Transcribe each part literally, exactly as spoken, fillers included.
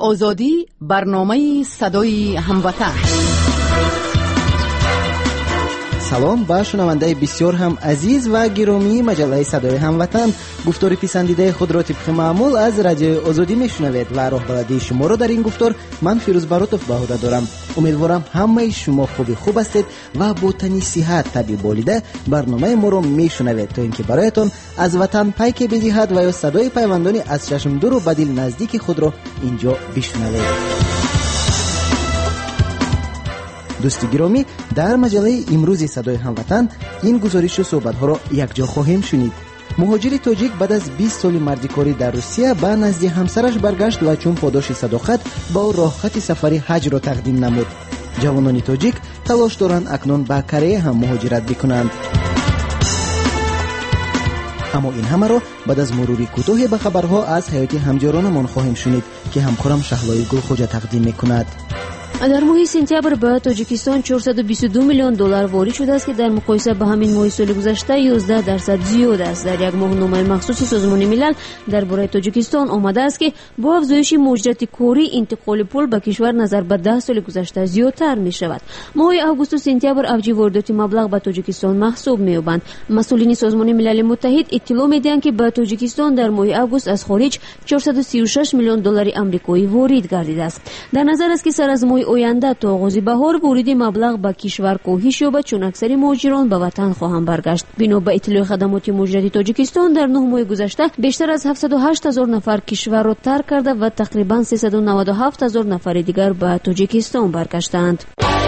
آزادی، برنامه صدای هموطن. سلام با شنونده بسیار هم عزیز و گرامی مجله صدای هموطن. گفتار پسندیده خود را طبق معمول از رادیو آزادی میشنوید و راهبردی شما را در این گفتار من فیروز باراتوف به عهده دارم. امیدوارم همه شما خوبی خوب هستید و با تنی صحت طبیع بالیده برنامه ما را میشنوید تا اینکه برایتان از وطن پیک بدهد و یا صدای پیوندانی از چشم دور و بدیل نزدیک خود را اینجا بشنوید. دوستی گرامی، در مجله امروز صدای هموطن این گزارش و صحبت ها را یک جا خواهیم شنید. مهاجر تاجیک بعد از بیست سال مردکاری در روسیه به نزد همسرش برگشت و چون پاداش صداقت با راه خط سفری حج را تقدیم نمود. جوانان تاجیک تلاش دارند اکنون به کره هم مهاجرت بکنند. اما این همه را بعد از مروری کوتاه به خبرها از حیات همجارانمان خواهیم شنید که همکارم شهلای گلخوجه تقدیم میکند. در ماه سپتامبر به تاجیکستان چهارصد و بیست و دو میلیون دلار وارد شده است که در مقایسه با همین ماه سال گذشته یازده درصد زیاد است. در یک ماهنامه مخصوص سازمان ملل درباره تاجیکستان آمده است که با افزایش مهاجرت کاری انتقال پول به کشور نظر به ده سال گذشته زیادتر می شود. ماه آگوست و سپتامبر افزایش واردات مبلغ به تاجیکستان محسوب می یابند. مسئولین سازمان ملل متحد اطلاع میدهند که به تاجیکستان در ماه آگوست از خارج چهارصد و سی و شش میلیون دلار آمریکایی وارد گردیده است. در نظر است که سر از ماه آینده تا آغاز بهار ورود مبلغ به کشور کاهش یابد چون اکثر مهاجران به وطن خواهند برگشت. بنا به اطلاع خدمات مهاجرتی تاجیکستان در نه ماه گذشته بیشتر از هفتصد و هشت هزار نفر کشور را ترک کرده و تقریبا سیصد و نود و هفت هزار نفر دیگر به تاجیکستان برگشتند.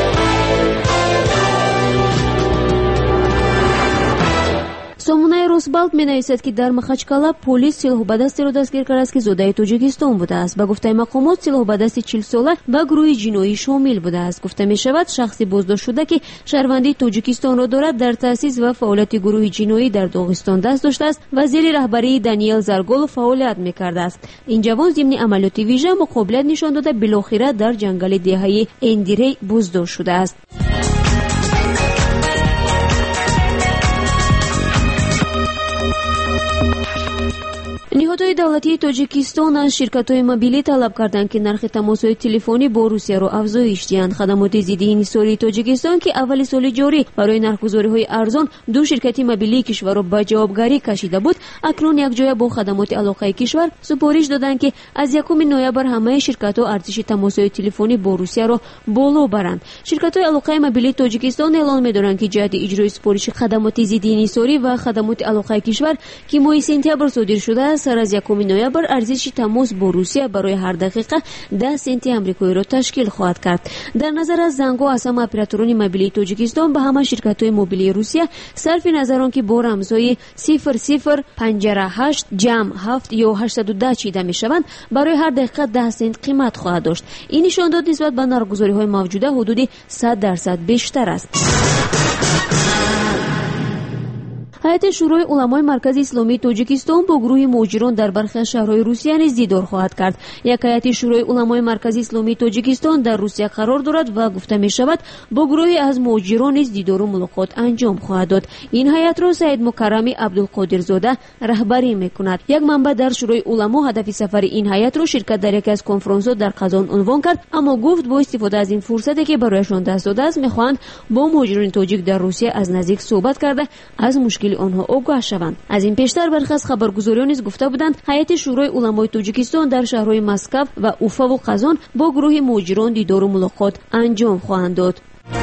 سامانه روزبالت می نویسد که در مخچکالا پلیس سلاح به دستی را دستگیر کرده است که زاده تاجیکستان بوده است. به گفته مقامات سلاح به دست چهل ساله به گروه جنایی شامل بوده است. گفته می شود شخصی بازداشت شده که شهروندی تاجیکستان را دارد در تأسیس و فعالیت گروه جنایی در داغستان دست داشته است و زیر رهبری دانیل زرگول فعالیت می کرده است. این جوان ضمن عملیات ویژه مقابلت نشان داده بالاخره در جنگل دهه اندیری بازداشت شده است. نهادهای دولتی تاجیکستان از شرکت‌های موبیلی طلب کردند که نرخ تماس‌های تلفنی با روسیه را افزایش دهند. خدمات ضد انحصاری تاجیکستان که اول سال جاری برای نرخ‌گذاری‌های ارزان دو شرکت موبیلی کشور را به جوابگاری کشیده بود، اکنون یک جای با خدمات علاقه کشور سپارش دادند که از یکم نوامبر همه شرکت‌ها ارزش تماس‌های تلفنی با روسیه را بالا برند. شرکت‌های علاقه موبیلی تاجیکستان اعلام می‌دارند که جهت اجرای سپارش خدمات ضد انحصاری و خدمات علاقه کشور که ماه سپتامبر صادر شده است، سر از یکم نوامبر ارزش تماس با روسیه برای هر دقیقه ده سنت آمریکایی را تشکیل خواهد کرد. در نظر از زنگ‌ها از همه اپراتوران موبیلی تاجیکستان به همه شرکت‌های موبیلی روسیه صرف نظر آن که با رمزهای صفر صفر پنجره هشت جمع هفت یا هشتصد و ده چیده می‌شوند برای هر دقیقه ده سنت قیمت خواهد داشت. این نشانداد نسبت به نرخ‌گذاری‌های موجوده حدود صد درصد بیشتر است. هیئت شورای علمای مرکز اسلامی تاجیکستان با گروه مهاجران در برخی از شهرهای روسیه نیز دیدار خواهد کرد. یک هیئت شورای علمای مرکز اسلامی تاجیکستان در روسیه قرار دارد و گفته می شود با گروهی از مهاجران نیز دیدار و ملاقات انجام خواهد داد. این هیئت را سید مکرمی عبدالقادرزاده رهبری می کند. یک منبع در شورای علما هدف سفر این هیئت را شرکت در یکی از کنفرانس‌ها در قزان عنوان کرد، اما گفت با استفاده از این فرصتی که برایشان دست داده است می‌خواهند با مهاجران تاجیک در روسیه از نزدیک صحبت کرده از مشکل آنها آگاه شوند. از این پیشتر برخی از خبرگزاریان نیز گفته بودند هیئت شورای علمای تاجیکستان در شهرهای مسکو و اوفا و قزان با گروه مهاجران دیدار و ملاقات انجام خواهند داد.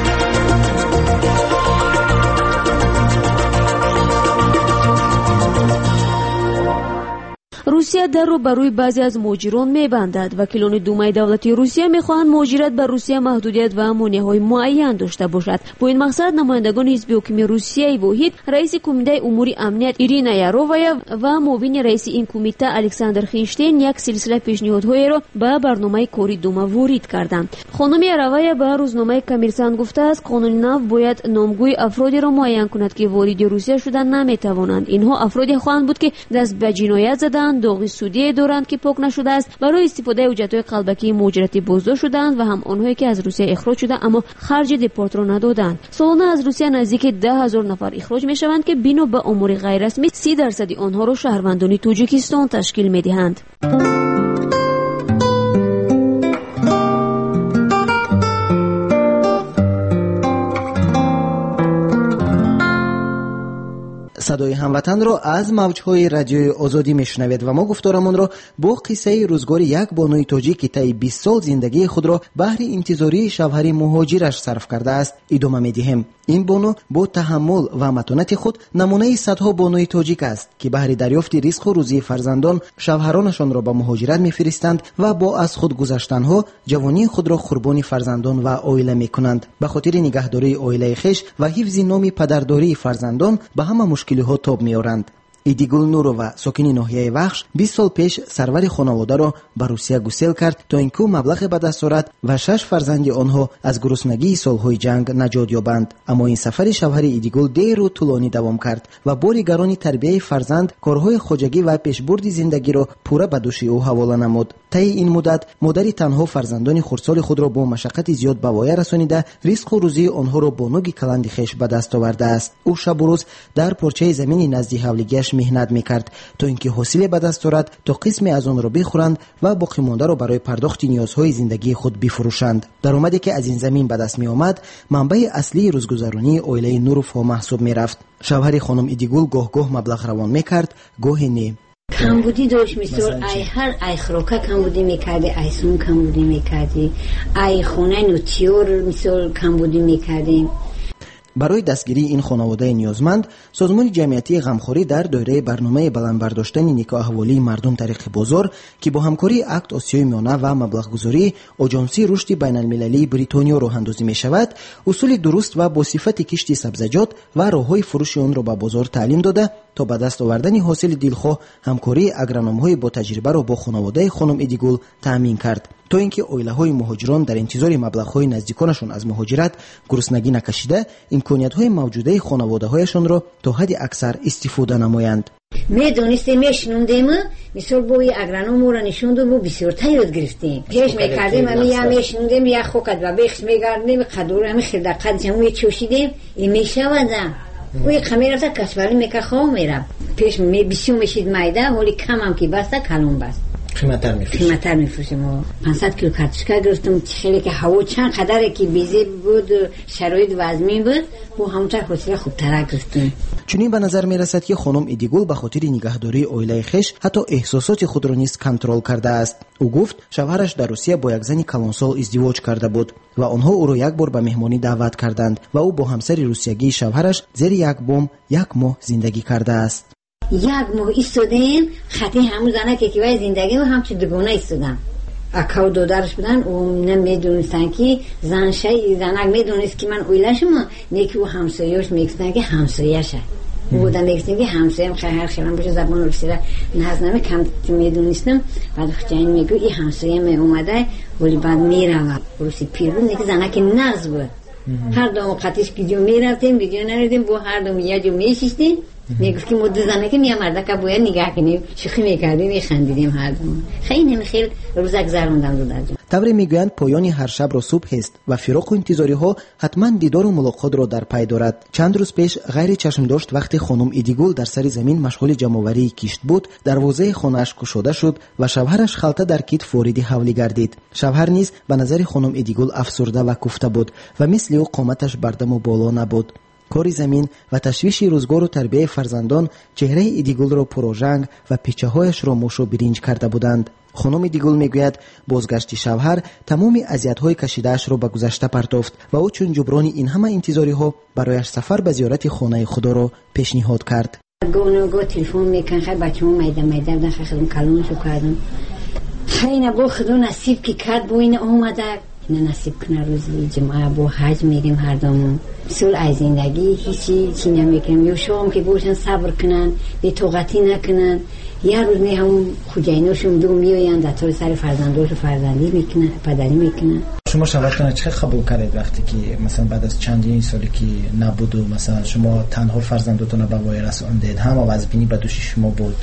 روسیه در رو بروی بعضی از مهاجران می‌بندد. وکیلان دومای دولتی روسیه می‌خواهند مهاجرت به روسیه محدودیت و مانع‌های معین داشته باشد. با این مقصد نمایندگان حزب حاکم روسیه واحد، رئیس کمیته امور امنیت ایرینا یارووایا و معاون رئیس این کمیته الکساندر خینشتین یک سلسله پیشنهادهای را به برنامه کاری دوما وارد کردند. خانم یارووایا به روزنامه کمیرسان گفته است قانون نو باید نامگوی افرادی را معین کند که وارد روسیه شدن نمی‌توانند. اینها افرادی خواهند بود که دست به جنایت زدند، داغ سودی دارند که پاک نشده است، برای استفاده حجت‌های قلبکی مهاجرتی بازداشت شدند و هم آنهایی که از روسیه اخراج شده اما خرج دپورت را ندادند. سالانه از روسیه نزدیک ده هزار نفر اخراج می‌شوند که بنا به امور غیر رسمی سی درصد آنها را شهروندان تاجیکستان تشکیل می‌دهند. صدای هموطن را از موجهای رادیوی آزادی میشنوید و ما گفتارمون را با قصه روزگار یک بانوی تاجیک که طی بیست سال زندگی خود را بهر انتظاری شوهر مهاجرش صرف کرده است ادامه میدهیم. این بانو با تحمل و متانت خود نمونه صدها بانوی تاجیک است که بهر دریافت رزق و روزی فرزندان شوهرانشان را به مهاجرت میفرستند و با از خود گذشتنها جوانی خود را قربانی فرزندان و عائله میکنند. به خاطر نگهداری عائله خویش و حفظ نام پدرداری فرزندان به همه مشکل‌ها تاب می‌آورند. ایدیگول نورова ساکنی ناحیه وخش بیست سال پیش سرور خانواده را به روسیه گسیل کرد تا اینکه مبلغ به دست آورد و شش فرزند آنها از گرسنگی سالهای جنگ نجات یابند. اما این سفر شوهر ایدیگول دیر و طولانی دوام کرد و باری گرانی تربیت فرزند کارهای خواجگی و پیشبرد زندگی را پورا به دوش او حواله نمود. طی این مدت مادری تنها فرزندان خردسال خود را با مشقت زیاد به وای رسانیده رزق و روزی آنها را با نوگ کلند خویش به دست آورده است. او شب و روز در پارچه زمین نزد حولیگیش مهنت میکرد تا اینکه حاصل به دست آورد تا قسمی از آن را بخورند و باقی مانده را برای پرداخت نیازهای زندگی خود بفروشند. درآمدی که از این زمین به دست می آمد منبع اصلی روزگذرانی عائله نوروف محسوب می رفت. شوهر خانم ایدیگول گاه گاه مبلغ روان میکرد، گاه نه. کمبودی داشت، مثل ای هر ای خروکه کمبودی میکردی، ای سون کمبودی میکردی، ای خونه نوتیور مثل کمبودی میکردیم. برای دستگیری این خانواده نیازمند سازمان جمعیتی غمخوری در دایره برنامه بلند برداشتن نیک احوالی مردم طریق بازار که با همکاری اکت آسیای میانه و مبلغ گذاری آژانسی رشد بین المللی بریتانیا راه اندازی می شود، اصول درست و با صفت کشت سبزیجات و راههای فروش آن را به بازار تعلیم داده تا به دست آوردن حاصل دلخواه همکاری اگرونوم‌های با تجربه را با خانواده خانم ایدیگول تامین کرد تا اینکه عائله‌های مهاجران در انتظار مبلغ‌های نزدیکانشان از مهاجرت گرسنگی نکشیده امکانیت‌های موجوده خانواده‌هایشان را تا حد اکثر استفاده نمایند. میدونستیم میشنوندیم، مثل بوی اگرانوم را نشوندم و بسیار یاد گرفتیم. پیش میکردیم و یا میشنوندیم یا خوکت و بخش میگردیم قدور همی خیلی قد جمعی چوشیدیم این میشودم وی خمیرتا کشوری میکه خواه میرم پیش می بسیار میشید مایده ولی کم هم که بسته کلون بست قیمتر میفروشیم قیمتر میفروشیم و پانصد کیلو کارتشکا گرفتم. خیلی که هوا چند قدره که بیزی بود شرایط وزمی بود و همونطور حوصله خوب تر گرفتیم. چنین به نظر میرسد که خانم ایدیگول به خاطر نگهداری عائله خویش حتی احساسات خود را نیز کنترل کرده است. او گفت شوهرش در روسیه با یک زن کلانسال ازدواج کرده بود و آنها او را یک بار به مهمانی دعوت کردند و او با همسر روسیگی شوهرش زیر یک بام یک ماه زندگی کرده است. یک ماه ایستادیم خطی همون زنه که که زندگی و همچون دگونه ایستادم. اکاو دادرش بودن او نمیدونستن که زن شای زنک میدونست که من اویلشم نیکی و همسایه‌اش میگفتن که همسایه‌شه او بودن میگفتن که همسایه‌ام خیلی هر خیلی باشه زبان روسی را نهزنمه کم میدونستم. بعد خجین میگو این همسایه می اومده ولی بعد میرم روسی پیر بود نیکی زنک نغز بود. هر دوم قطعش که جو میرفتیم ویدیو نردیم با هر دوم یه جو میشیستیم میگفت که مدت زنه که میامرده که باید نگاه کنیم شوخی میکردیم میخندیدیم هر دوم. خیلی نمیخیل روزک زروندم رو در جو. طوری میگویند پایان هر شب را صبح است و فراق و انتظاری ها حتما دیدار و ملاقات را در پی دارد. چند روز پیش غیر چشم داشت وقتی خانم ایدیگول در سر زمین مشغول جمع‌آوری کشت بود دروازه خانه‌اش گشوده شد و شوهرش خلطه در کیت وارد حولی گردید. شوهر نیز به نظر خانم ایدیگول افسرده و کوفته بود و مثل او قامتش بردم و بالا نبود. کاری زمین و تشویش روزگار و تربیت فرزندان چهره ایدیگول را پروژنگ و پیچه‌هایش را موش و برنج کرده بودند. خانم ایدیگول میگوید بازگشت شوهر تمام اذیت‌های کشیده‌اش را به گذشته پرتافت و او چون جبران این همه انتظاری‌ها برایش سفر به زیارت خانه خدا را پیشنهاد کرد. گونه گو تلفن میکنه خیلی بچه‌مون میدم میدم در خیلی کلونشو کردم. خیلی نبود خدا نصیب که کرد با این اومده نه نصیب کنه روزی جمعه با حج میریم هر دومون. سول از زندگی هیچی چی نمیکنم. یا شام که باشن صبر کنن به طاقتی نکنن. یه روز نه هم خوجیناشون دو میاین در طور سر فرزندوش فرزندی میکنن پدری میکنن. شما شوهرتون چه قبول کردید وقتی که مثلا بعد از چندین سالی که نبود و مثلا شما تنها فرزندتون رو به وای رسوندید هم وظیفه‌ای به دوش شما بود؟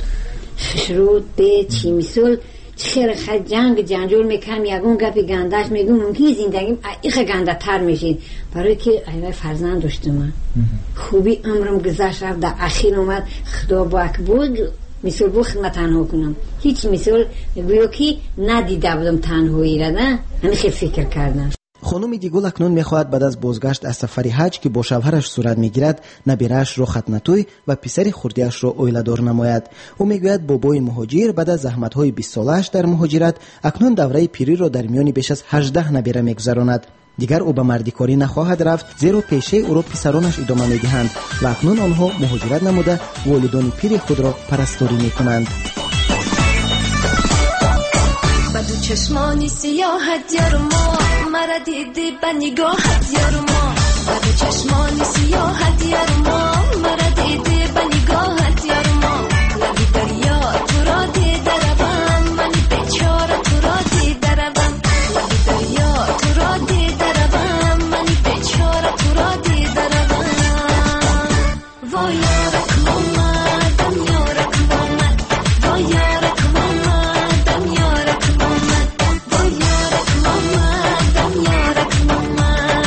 شروع به چی مثال خیلی خیلی جنگ جنجال میکنم یکون گپی گندش میگم ممکنه زندگیم ایخه گنده تر میشید برای که ایوه فرزند داشتم من خوبی عمرم گذشت رفت در اخیر اومد خدا باک بود مثال بو خدمت تنها کنم هیچ مثال گویا که ندیده بودم تنهایی را نه همین خیلی فکر کردم. خانم دیگول اکنون میخواهد بعد از بازگشت از سفر حج که با شوهرش صورت میگیرد نبیره‌اش را ختنه‌توی و پسر خردی‌اش را اویله‌دار نماید. او میگوید بابای مهاجر بعد از زحمت‌های بیست ساله‌اش در مهاجرت اکنون دوره پیری را در میان بیش از هجده نبیره میگذراند. دیگر او به مردیکاری نخواهد رفت زیرا پیشه او را پسرانش ادامه میدهند و اکنون آنها مهاجرت نموده والدان پیر خود را پرستاری میکنند. بدو چشمانی سیاحت یارما مرا دیدی به نگاهت یارما بدو چشمانی سیاحت یارما مرا دیدی به نگاهت یارما لبی دریا تو را دیده روم من بیچاره تو را دیده روم لبی دریا تو را دیده روم من بیچاره تو را دیده روم وای یارک اومدم یارک اومد وای یارک اومدم یارک اومد وای یارک اومدم یارک اومد.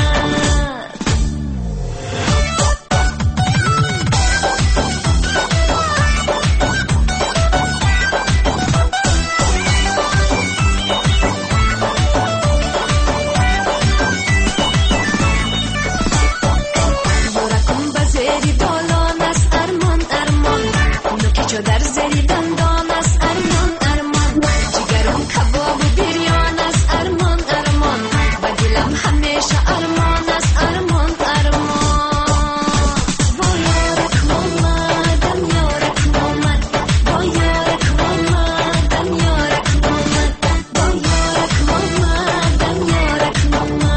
در زری دندان است ارمان ارمان جگرم کباب و بریان است ارمان ارمان و دلم همیشه ارمان است ارمان ارمان وای یارک اومدم یارک اومد وای یارک اومدم یارک اومد وای یارک اومدم یارک اومد.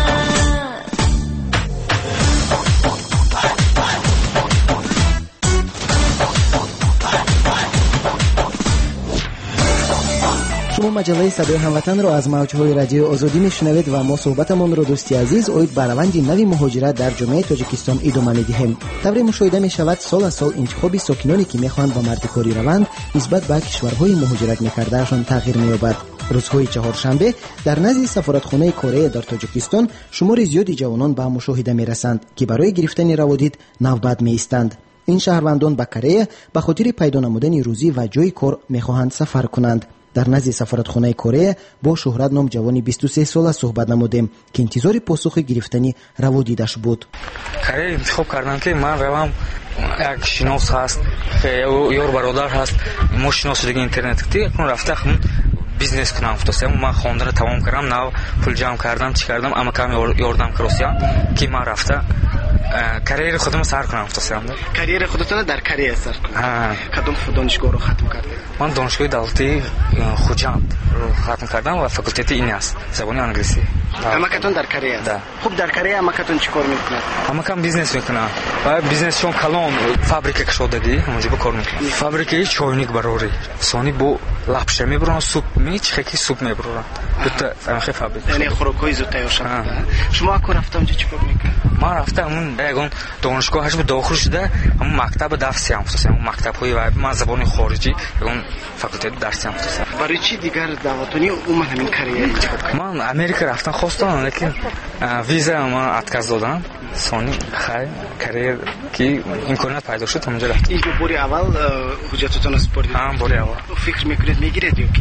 شما مجله صدای هموطن را از موجهای رادیو آزادی میشنوید و ما صحبتمان را دوستی عزیز اوید بر روند نوی مهاجرت در جامعه تاجیکستان ادامه میدهیم. طبری مشاهده می شود سال از سال انتخاب ساکنانی که میخواهند به مردیکاری روند نسبت به کشورهای مهاجرت میکردهشان تغییر مییابد. روزهای چهارشنبه در نزد سفارتخانه کره در تاجیکستان شمار زیادی جوانان به مشاهده میرسند که برای گرفتن روادید نوبت میایستند. این شهروندان به کره به خاطر پیدا نمودن روزی و جای کار میخواهند سفر کنند. در نزد سفارتخانه کره با شهرت نام جوانی بیست و سه ساله صحبت نمودیم که انتظار پاسخ گرفتنی روادیدش بود. کره انتخاب کردن که من روام یک شناس هست یار برادر هست ما شناس دیگه اینترنت دیگه اون رفته خون بیزنس کنم افتادم من خواندن تمام کردم نو پول جمع کردم چی کردم اما کم یاردم کروسیان که من رفته کریر خودم سر کنم افتادم. کریر خودتون در کره سر کنم. کدوم دانشگاه رو ختم کردی؟ من دانشگاه دولتی خوجند رو ختم کردم و فاکولته این است زبان انگلیسی. اما کتون در کره است. خوب در کره اما کتون چیکار میکنه؟ اما کم بیزنس میکنه و بیزنس چون کلان فابریکه شدگی اونجا به کار میکنه. فابریکه چایник براری سونی بو لапша میبرن سوپ میچ خیلی سوپ میبرن. تو فهمیدی فابریکه. یعنی خوراکای زود تیار شده. شما کو رفتم اونجا چیکار میکنه؟ ما رفتم اون یگان دانشگاهش به داخل شده اما مکتب درسی هم افتادم اون مکتب های و من زبان خارجی یگان فاکولته درسی هم افتادم. برای چی دیگر دعوتونی اومد همین کاریا انتخاب کردم؟ من امریکا رفتم خواستم لیکن ویزا من اتکاز دادم سونی خیر کریر کی امکانات پیدا شد اونجا رفتم. این باری اول حجتتون سپردید؟ ها باری اول. فکر میکنید میگیرید یا کی؟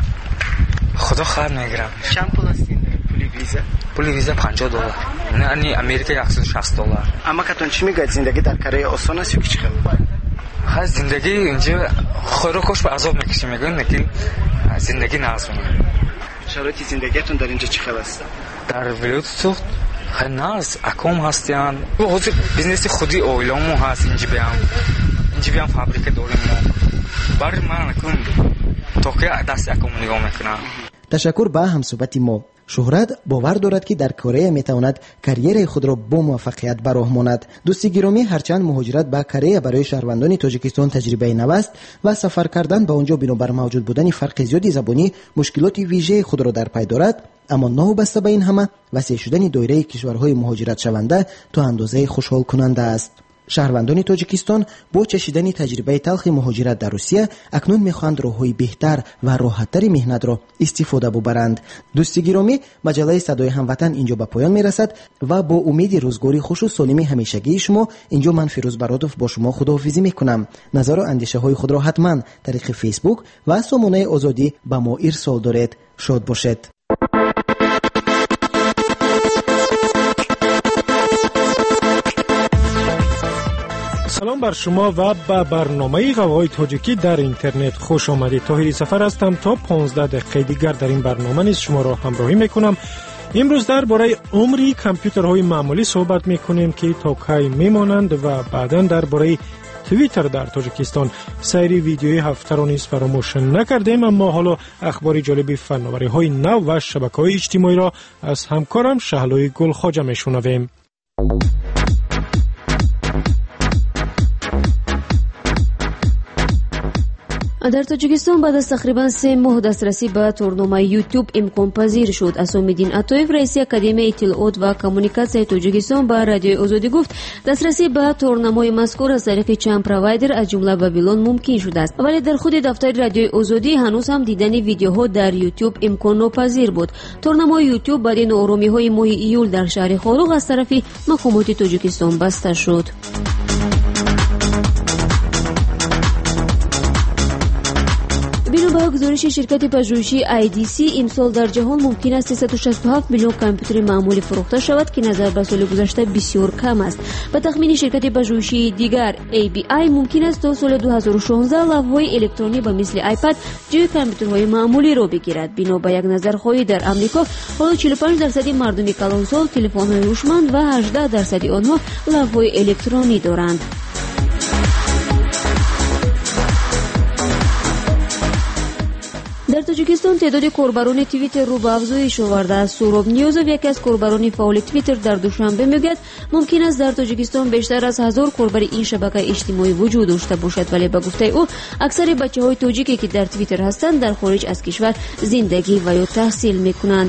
خدا خیر میگیرم. چند پول هستین پول ویزا؟ پول ویزا پنجاه دلار. یعنی امریکا صد و شصت دلار. اما کتون چی میگید زندگی در کره آسان است یا کی چه؟ ها زندگی اینجا خوراکش به عذاب میکشیم میگن لیکن زندگی نازونه. شرایط زندگیتون در اینجا چه خبر است؟ در ولایت سوخت خناس اکوم هستن. و حاضر بیزنس خودی اویلامو هست اینجا بیام. اینجا بیام فابریکه داریم ما. برای من اکوم توقع دست اکوم نگاه میکنم. تشکر به همصحبت ما. شهرت باور دارد که در کره میتواند کریر خود را با موفقیت به راه ماند. دوستی گرامی، هرچند مهاجرت به کره برای شهروندان تاجیکستان تجربه نو است و سفر کردن به آنجا بنابر موجود بودن فرق زیادی زبانی مشکلات ویژه خود را در پی دارد، اما نابسته به این همه وسیع شدن دایره کشورهای مهاجرت شونده تا اندازه خوشحال کننده است. شهروندان تاجیکستان با چشیدن تجربه تلخ مهاجرت در روسیه اکنون میخواهند راههای بهتر و راحتتر مهنت را استفاده ببرند. دوستی گرامی، مجله صدای هموطن اینجا به پایان میرسد و با امید روزگاری خوش و سالم همیشگی شما اینجا من فیروز برادوف با شما خداحافظی میکنم. نظر و اندیشه های خود را حتما طریق فیسبوک و سامانه آزادی به ما ارسال دارید. شاد باشید. بر شما و به برنامه قواهای تاجیکی در اینترنت خوش آمدید. طاهری سفر هستم. تا پانزده دقیقه دیگر در این برنامه نیز شما را همراهی میکنم. امروز درباره عمری کامپیوترهای معمولی صحبت میکنیم که تا کی میمانند و بعداً درباره توییتر در تاجیکستان. سری ویدیوی هفته را نیز فراموش نکردیم، اما حالا اخبار جالب فناوری‌های نو و شبکه‌های اجتماعی را از همکارم شهلوی گلخواجه میشنویم. در تاجیکستان بعد از تقریبا سه ماه دسترسی به تورنمه یوتیوب امکان پذیر شد. اسام‌الدین عطایف رئیس اکادمی اطلاعات و کمونیکاسیای تاجیکستان به رادیوی آزادی گفت دسترسی به تورنمه مذکور از طریق چند پروایدر از جمله بابلون ممکن شده است، ولی در خود دفتر رادیوی آزادی هنوز هم دیدن ویدیوها در یوتیوب امکان ناپذیر بود. تورنمه یوتیوب بعد ناآرامی‌های ماه ایول در شهر خاروق از طرف مقامات تاجیکستان بسته شد. با گزارش شرکت پژوهشی آی دی سی امسال در جهان ممکن است سیصد و شصت و هفت میلیون کامپیوتر معمولی فروخته شود که نظر به سال گذشته بسیار کم است. به تخمین شرکت پژوهشی دیگر ای بی آی ممکن است تا سال دو هزار و شانزده لوح‌های الکترونی به مثل آیپد جای کامپیوترهای معمولی را بگیرد. بنا به یک نظرخواهی در آمریکا حالا چهل و پنج درصد مردم کلانسال تلفن‌های هوشمند و هجده درصد آنها لوح‌های الکترونی دارند. در تاجیکستان تعداد کاربران توییتر رو به افزایش آورده است. سوراب نیوزوف یکی از کاربران فعال توییتر در دوشنبه میگوید ممکن است در تاجیکستان بیشتر از هزار کاربر این شبکه اجتماعی وجود داشته باشد، ولی به گفته او اکثر بچه‌های تاجیکی که در توییتر هستند در خارج از کشور زندگی و یا تحصیل میکنند.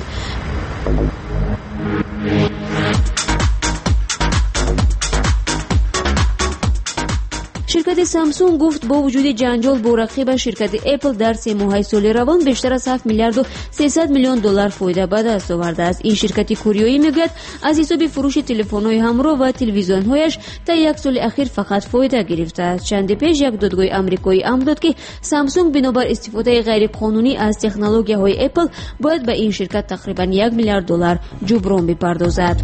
شرکت سامسونگ گفت با وجود جنجال با رقیب شرکت اپل در سه ماه سال روان بیشتر از هفت میلیارد و سیصد میلیون دلار فایده به دست آورده است. این شرکت کوریایی میگوید از حساب فروش تلفن‌های همراه و تلویزیون‌هایش تا یک سال اخیر فقط فایده گرفته است. چند پیش یک دادگاه آمریکایی امر داد که سامسونگ بنابر استفاده غیر قانونی از تکنولوژی‌های اپل باید به این شرکت تقریبا یک میلیارد دلار جبران بپردازد.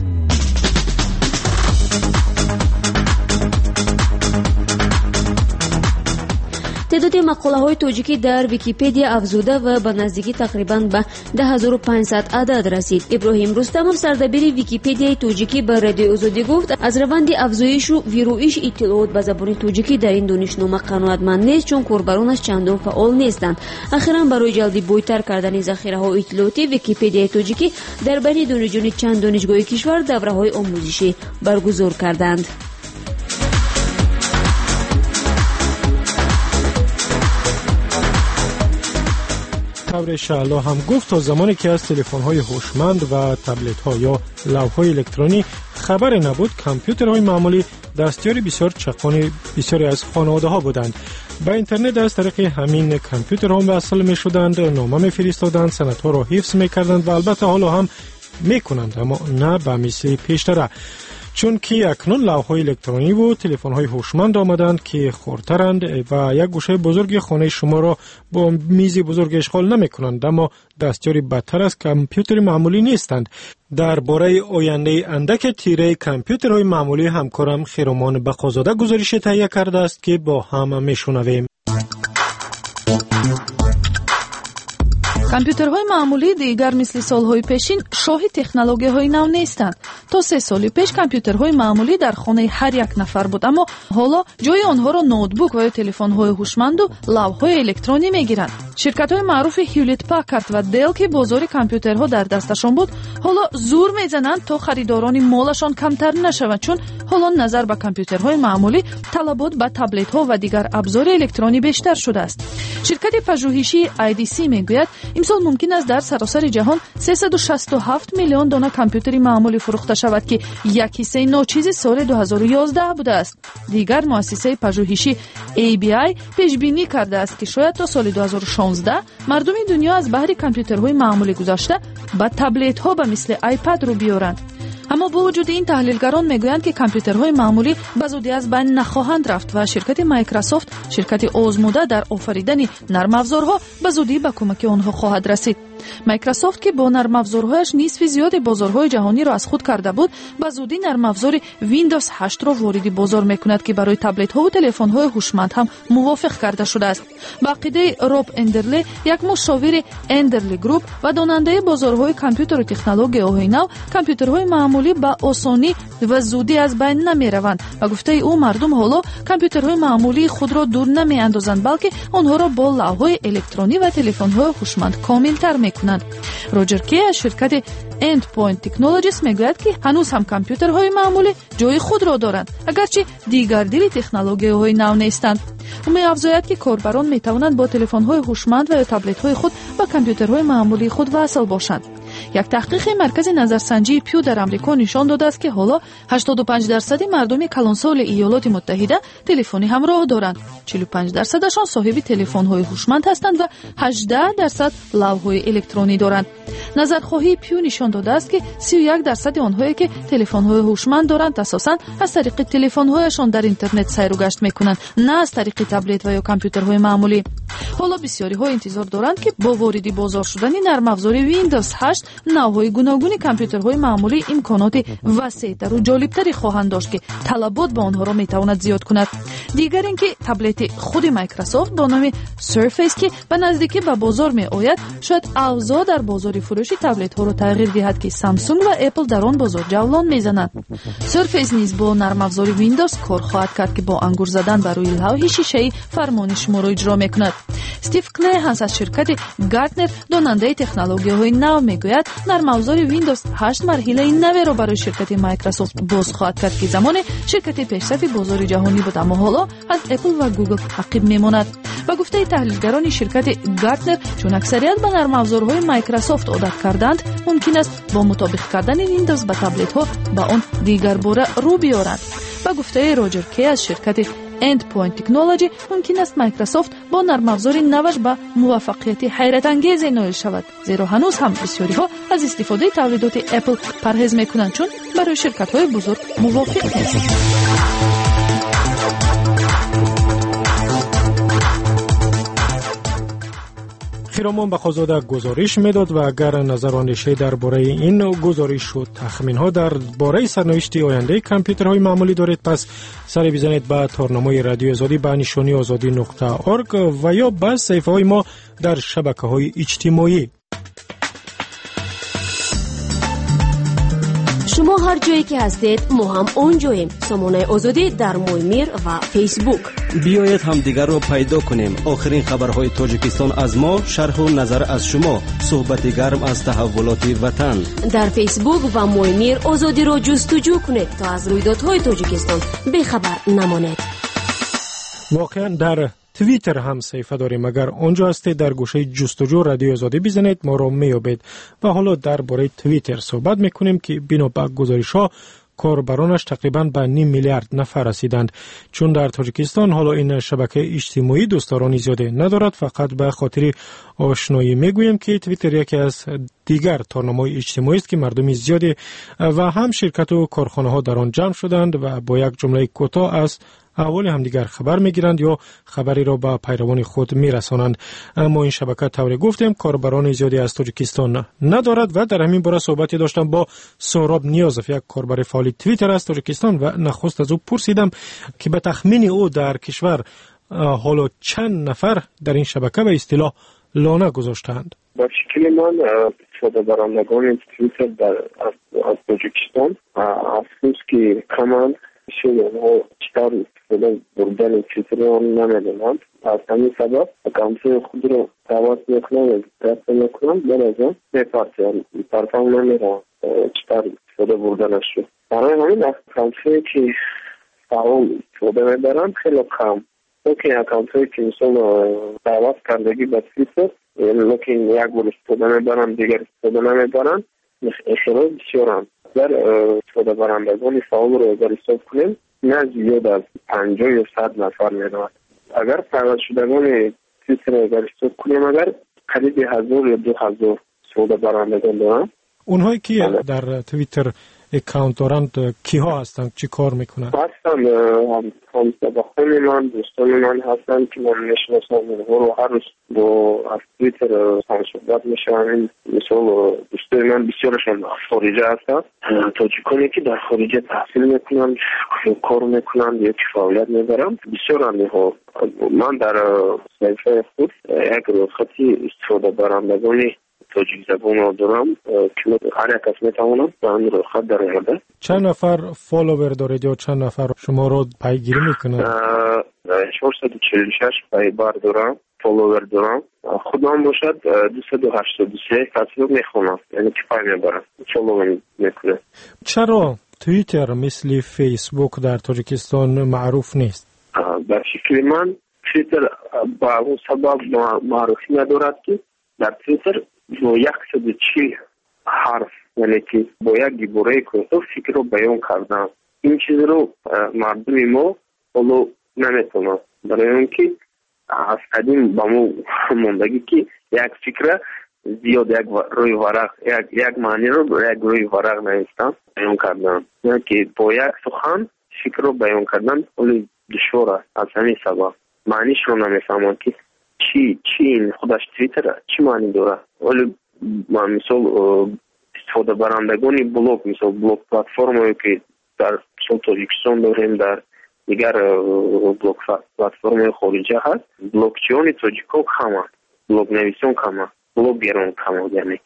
تعداد مقاله‌های تاجیکی در ویکی‌پدیا افزوده و به نزدیکی تقریباً به ده هزار و پانصد عدد رسید. ابراهیم رستمov سردبیر ویکی‌پدیای تاجیکی به رادیو آزادی گفت از روند افزایش و ویرایش اطلاعات به زبان تاجیکی در این دانشنامه قناعتمند نیست، چون کاربرانش چندان فعال نیستند. اخیراً برای جلدی بویتر کردن ذخیره‌های اطلاعاتی ویکی‌پدیای تاجیکی در بین دانشجویان چند دانشگاه کشور دوره‌های آموزشی برگزار کردند. طور شعلا هم گفت تا زمانی که از تلفن‌های هوشمند و تبلت‌ها یا لوح‌های الکترونی خبر نبود، کامپیوترهای معمولی دستیار بسیار چقانی بسیاری از خانواده‌ها بودند. با اینترنت از طریق همین کامپیوترها وصل می‌شدند، نامه می‌فرستادند، سندها را حفظ می‌کردند و البته حالا هم می‌کنند، اما نه به مثل پیشتر. چون که اکنون لوح‌های الکترونی و تلفن‌های هوشمند آمدند که خردترند و یک گوشه بزرگ خانه شما را با میز بزرگ اشغال نمی‌کنند، اما دستیاری بدتر از کامپیوتر معمولی نیستند. درباره آینده اندک تیره کامپیوترهای معمولی همکارم خیرمان بقازاده گزارش تهیه کرده است که با هم میشنویم. کامپیوترهای معمولی دیگر مثل سالهای پیشین شاهی تکنولوژی‌های نو نیستند. تا سه سال پیش کامپیوترهای معمولی در خانه هر یک نفر بود، اما حالا جای آنها را نوتبوک و تلفن‌های هوشمند و لوح‌های الکترونی می‌گیرند. شرکت‌های معروف هیولت پاکارد و دل که بازار کامپیوترها در دستشان بود، حالا زور می‌زنند تا خریداران مالشان کمتر نشوند، چون حالا نظر به کامپیوترهای معمولی طلبات به تبلت‌ها و دیگر ابزار الکترونی بیشتر شده است. شرکت پژوهشی آی دی سی میگوید امسال ممکن است در سراسر جهان سیصد و شصت و هفت میلیون دانه کامپیوتر معمولی فروخته شود که یک حصه ناچیز سال دو هزار و یازده بوده است. دیگر مؤسسه پژوهشی ای بی آی پیش بینی کرده است که شاید تا سال دو هزار و شانزده مردم دنیا از بحر کامپیوترهای معمولی گذشته به تبلت‌ها به مثل آیپد رو بیارند. اما با وجود این تحلیلگران میگویند که کامپیوترهای معمولی به زودی از بین نخواهند رفت و شرکت مایکروسافت، شرکت آزموده در آفریدن نرم افزارها، به زودی به کمک آنها خواهد رسید. مایکروسافت که با نرم افزارهایش نصف زیاد بازارهای جهانی را از خود کرده بود، به زودی نرم افزار ویندوز هشت را وارد بازار میکند که برای تبلت ها و تلفن های هوشمند هم موافق کرده شده است. با عقیده راب اندرلی، یک مشاور اندرلی گروپ و داننده بازارهای کامپیوتر و تکنولوژی‌های نو، کامپیوترهای معمولی با آسانی و زودی از بین نمیروند و گفته او مردم حالا کامپیوترهای معمولی خود را دور نمیاندازند، بلکه آنها را با لوح‌های الکترونی و تلفن‌های هوشمند کامل‌تر میکنند. روجر کی از شرکت Endpoint Technologies میگوید که هنوز هم کامپیوترهای معمولی جای خود را دارند، اگرچه دیگر دل تکنولوژی‌های نو نیستند. او می‌افزاید که کاربران می‌توانند با تلفن‌های هوشمند و یا تبلت‌های خود با کامپیوترهای معمولی خود وصل باشند. یک تحقیق مرکز نظرسنجی پیو در آمریکا نشان داده است که حالا هشتاد و پنج درصد مردم کلانسال ایالات متحده تلفنی همراه دارند. چهل و پنج درصدشان صاحب تلفن‌های هوشمند هستند و هجده درصد لوح‌های الکترونی دارند. نظرخواهی پیو نشان داده است که سی و یک درصد آنهایی که تلفن‌های هوشمند دارند اساساً از طریق تلفن‌هایشان در اینترنت سیر و گشت می‌کنند، نه از طریق تبلت و یا کامپیوترهای معمولی. حالا بسیاری‌ها انتظار دارند که با وارد بازار شدن نرم افزار ویندوز هشت نوع‌های گوناگون کامپیوترهای معمولی امکانات وسیع‌تر و جالب‌تری خواهند داشت که طلبات به آنها را می‌تواند زیاد کند. دیگر اینکه تبلت خود مایکروسافت با نام سرفیس که به نزدیکی به بازار می‌آید، شاید اوضاع در بازار فروش تبلت‌ها را تغییر دهد که سامسونگ و اپل در آن بازار جولان می‌زنند. سرفیس نیز با نرم افزار ویندوز کار خواهد کرد که با انگور زدن بر روی لوح شیشه‌ای فرمان شما را اجرا می‌کند. استیو کلیهانس از شرکت گارتنر داننده تکنولوژی‌های نو میگوید نرم افزار ویندوز هشت مرحله نوی را برای شرکت مایکروسافت باز خواهد کرد که زمان شرکت پیشرفت بازار جهانی بود، اما حالا از اپل و گوگل عقب میماند. با گفته تحلیلگران شرکت گارتنر، چون اکثریت به نرم افزارهای مایکروسافت عادت کردند، ممکن است با مطابق کردن ویندوز به تبلت‌ها با آن دیگر باره رو بیارند. با گفته روجر کی از شرکت Endpoint Technology، ممکن است مایکروسافت با نرم افزار نوش به موفقیت حیرت انگیز نائل شود، زیرا هنوز هم بسیاری ها از استفاده تولیدات اپل پرهیز میکنند، چون برای شرکت های بزرگ موافق نیست. خیرامان بخوازاده گزارش میداد و اگر نظر و اندیشه درباره این گزارش و تخمین‌ها درباره سرنوشت آینده کامپیوترهای معمولی دارید، پس سر بزنید به تارنمای رادیو آزادی به نشانی آزادی نقطه اورگ و یا به صفحه های ما در شبکه‌های اجتماعی. شما هر جایی که هستید ما هم اونجاییم. سامانه آزادی در مویمیر و فیسبوک. بیایید هم دیگر رو پیدا کنیم. آخرین خبرهای تاجیکستان از ما، شرح و نظر از شما، صحبت گرم از تحولات وطن. در فیسبوک و مویمیر آزادی رو جستجو کنید تا از رویدادهای تاجیکستان بخبر نمانید. واقعا در توییتر هم صفحه داریم، اگر آنجا هستید در گوشه جستجو رادیو آزادی بزنید ما را میابید. و حالا درباره توییتر صحبت میکنیم که بنا به گزارش ها کاربرانش تقریباً به نیم میلیارد نفر رسیدند، چون در تاجیکستان حالا این شبکه اجتماعی دوستدارانی زیاده ندارد. فقط به خاطر آشنایی میگویم که توییتر یکی از دیگر تارنمه‌های اجتماعی است که مردم زیادی و هم شرکت و کارخانه ها در آن جمع شدند و با یک جمله کوتاه از احوال همدیگر خبر میگیرند یا خبری را به پیروان خود میرسانند. اما این شبکه طوری گفتیم کاربران زیادی از تاجیکستان ندارد و در همین باره صحبتی داشتم با سهراب نیازف، یک کاربر فعال توییتر از تاجیکستان، و نخست از او پرسیدم که به تخمین او در کشور حالا چند نفر در این شبکه به اصطلاح لانه گذاشتند. با شکل من شده برندگان توییتر در از تاجیکستان افسوس که کمان شده و چطور استفاده بردن توییتر رو نمیدونند. از همین سبب اکانت خود رو تواس میکنم دست میکنم در از اون میپرسیم پرفام نمیرم چطور استفاده بردنش رو. برای همین اکانت که فعال استفاده میبرند خیلی کم. اوکی اکانت که مثلا تواس کردگی به توییتر لیکن یک بار استفاده میبرند دیگر استفاده نمیبرند اشتراک بسیارند. در استفاده برندگان فعال رو اگر حساب کنیم نه زیاد از پنجاه یا صد نفر میدوند. اگر فعال شدگان توییتر رو اگر حساب کنیم اگر قریب هزار یا دو هزار استفاده برندگان دارند. اونهایی که در توییتر اکانت دارند کیها هستند، چی کار میکنند؟ هستند هم سبخون من، دوستان من هستند که من میشناسم، رو هر روز با از تویتر هم صحبت میشم. مثلا دوستان من بسیارشان خارجه هستند، تاجیکانی که در خارجه تحصیل میکنند، کار میکنند یا فعالیت میبرند. بسیار هم من در صفحه خود یک خطی استفاده برندگانی تاجیک زبان را دارم که هر یک کس میتواند به آن رو خط در آورده. چند نفر فالوور دارید یا چند نفر شما را پیگیری میکنند؟ چهارصد و چهل و شش پیبر دارم، فالوور دارم. خودم باشد دویست و هشتاد و سه کسی رو میخونم، یعنی که پای میبرم، فالوور میکنه. چرا توییتر مثل فیسبوک در تاجیکستان معروف نیست؟ در شکل من توییتر با اون سبب معروفی ندارد که در توییتر با یکصد و چهل حرف، یعنی که با یک گیبوره کوتاه فکر رو بیان کردن. این چیز رو مردم ما حالا نمیتونن، برای اون که از قدیم با ما موندگی که یک فکر زیاد یک روی ورق یک یک معنی رو یک روی ورق نوشتن بیان کردن، یعنی که با یک سخن فکر رو بیان کردن ولی دشوار است. از همین سبب معنیش رو نمیفهمن که چی چی این خودش توییتر چی معنی داره. ولی من مثال استفاده برندگانی بلوگ، مثال بلوگ پلتفرمایی که در تاجیکستان داریم، در دیگر بلوگ پلتفرمای خارجی هست، بلوگچیان تاجیکان کم است، بلوگ نویسان کم است، بلوگران کم است. یعنی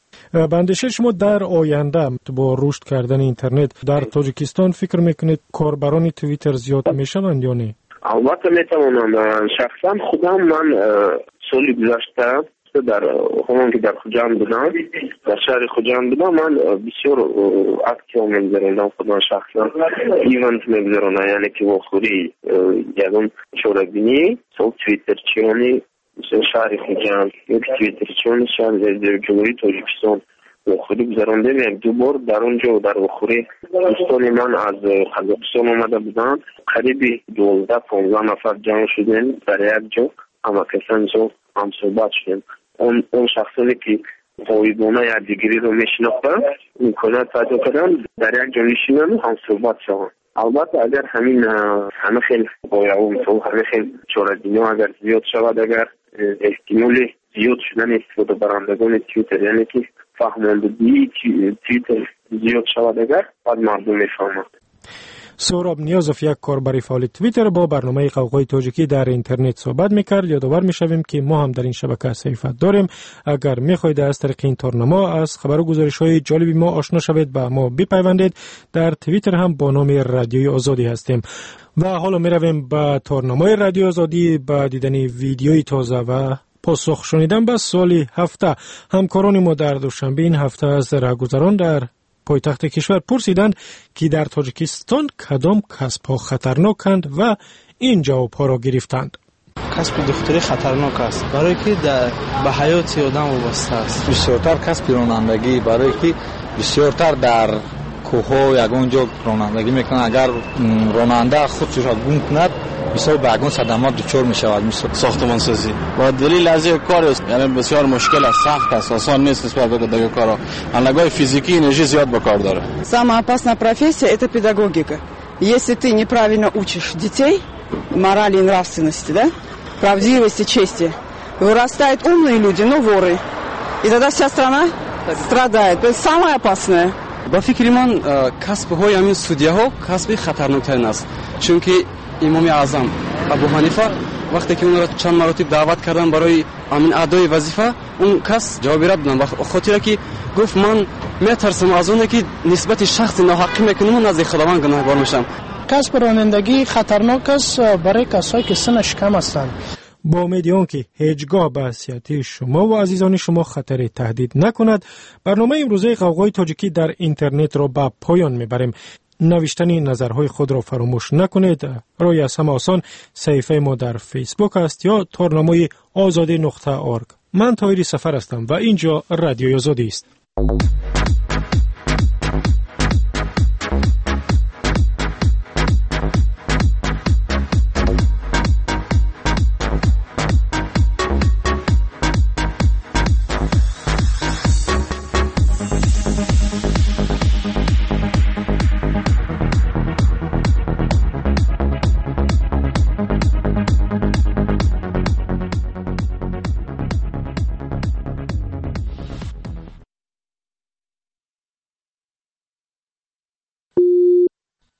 بندشه شما در آینده با رشد کردن اینترنت در تاجیکستان فکر میکنید کاربران توییتر زیاد میشوند یا نه؟ البته میتوانم. شخصا خودم من سالی گذشته در همون که در خوجند بودم، در شهر خوجند بودم، من بسیار اکتیو میگذارندم خودم شخصا ایونت میگذارندم، یعنی که واخوری یادم شوربینی سال توییتر چیانی مثل شهر خوجند یک توییتر چیانی شهر جمهوری تاجیکستان واخوری گذاراندم. یک دو بار در اونجا و در واخوری دوستان من از قزاقستان آمده بودن، قریبی دوازده پانزده نفر جمع شدیم در یک جا، اما کسان جو هم صحبت شدیم. اون اون شخصانی که غایبانه یا دیگری رو میشناختن امکانات پیدا کردن در یک جا نشینن و هم صحبت شدن. البته اگر همین همه خیلی بایعو مثل همه خیلی چارجینی اگر زیاد شود، اگر احتمال زیاد شدن استفاده برندگان توییتر، یعنی که فهماندگی توییتر زیاد شود، اگر بعد مردم میفهمند. سهراب نیازوف، یک کاربر فعال توییتر، با برنامه قوقای تاجیکی در اینترنت صحبت میکرد. یادآور میشویم که ما هم در این شبکه صحیفت داریم. اگر میخواهید از طریق این تورنما از خبر و گزارش های جالبی ما آشنا شوید، با ما بپیوندید. در توییتر هم با نام رادیوی آزادی هستیم. و حالا میرویم به تورنمای رادیو آزادی، با دیدن ویدیوی تازه و پاسخ شنیدن به سوال هفته. همکاران ما در دوشنبه این هفته از راهگذران در پایتخت کشور پرسیدند که در تاجیکستان کدام کسب‌ها خطرناکند و این جواب‌ها را گرفتند. کسب دختری خطرناک است برای که به حیات آدم وابسته است. بسیارتر کسب رانندگی، برای که بسیارتر در کوه‌ها یگان جا رانندگی میکنه. اگر راننده خودش را گم کند بسیار به یگان صدمات دچار میشود. مثل ساختمان سازی و دلیل از این کار است، یعنی بسیار مشکل است، سخت است، آسان نیست نسبت به دیگر کارا. انرژی فیزیکی انرژی زیاد به کار داره. Самая опасная профессия это педагогика. Если ты неправильно учишь детей морали и нравственности, да, правдивости, чести, вырастают умные люди, но воры. И тогда вся страна страдает. Это самое опасное. با فکر من کسب های همین سودیه ها کسب خطرناکترین است، چون که امام اعظم ابو حنیفه وقتی که اون را چند مراتب دعوت کردن برای همین ادای وظیفه، اون کس جواب رد دادن. خاطر که گفت من میترسم از اون که نسبت شخص ناحقی میکنم و نزد خداوند گناهکار میشم. کسب رانندگی خطرناک است برای کسایی که سنش کم هستند. با امید که هیچگاه به حیثیت شما و عزیزان شما خطری تهدید نکند، برنامه امروزه قوقای تاجیکی در اینترنت را به پایان میبریم. نوشتن نظرهای خود را فراموش نکنید. رای از همه آسان صفحه ما در فیسبوک است یا تورنمای آزادی نقطه اورگ. من طاهری سفر هستم و اینجا رادیو آزادی است.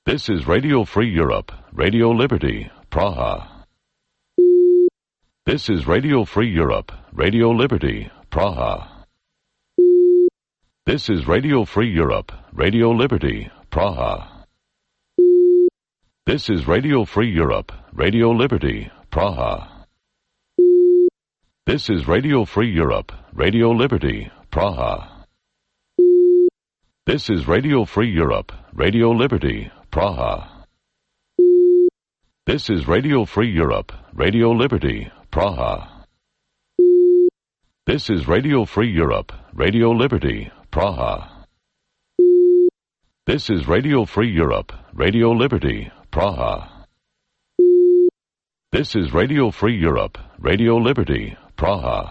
This is Radio Free Europe, Radio Liberty, Praha. This is Radio Free Europe, Radio Liberty, Praha. This is Radio Free Europe, Radio Liberty, Praha. This is Radio Free Europe, Radio Liberty, Praha. This is Radio Free Europe, Radio Liberty, Praha. This is Radio Free Europe, Radio Liberty, Praha. This is Radio Free Europe, Radio Liberty, Praha. This is Radio Free Europe, Radio Liberty, Praha. This is Radio Free Europe, Radio Liberty, Praha. This is Radio Free Europe, Radio Liberty, Praha.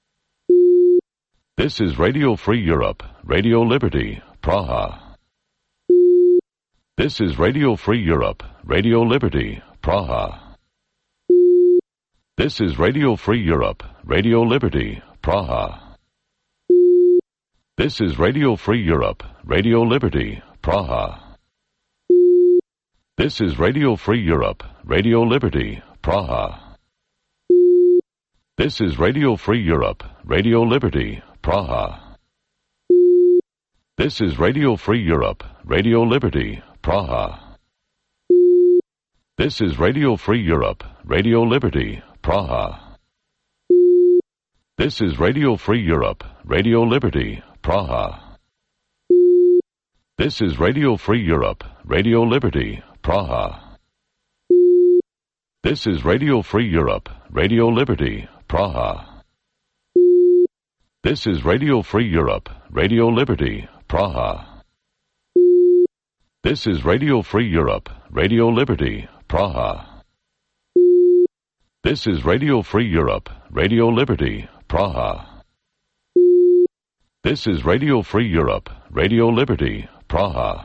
This is Radio Free Europe, Radio Liberty, Praha. This is Radio Free Europe, Radio Liberty, Praha. This is Radio Free Europe, Radio Liberty, Praha. This is Radio Free Europe, Radio Liberty, Praha. This is Radio Free Europe, Radio Liberty, Praha. This is Radio Free Europe, Radio Liberty, Praha. This is Radio Free Europe, Radio Liberty, Praha. This is Radio Free Europe, Radio Liberty, Praha. This is Radio Free Europe, Radio Liberty, Praha. This is Radio Free Europe, Radio Liberty, Praha. This is Radio Free Europe, Radio Liberty, Praha. This is Radio Free Europe, Radio Liberty, Praha. This is Radio Free Europe, Radio Liberty, Praha. This is Radio Free Europe, Radio Liberty, Praha. This is Radio Free Europe, Radio Liberty, Praha.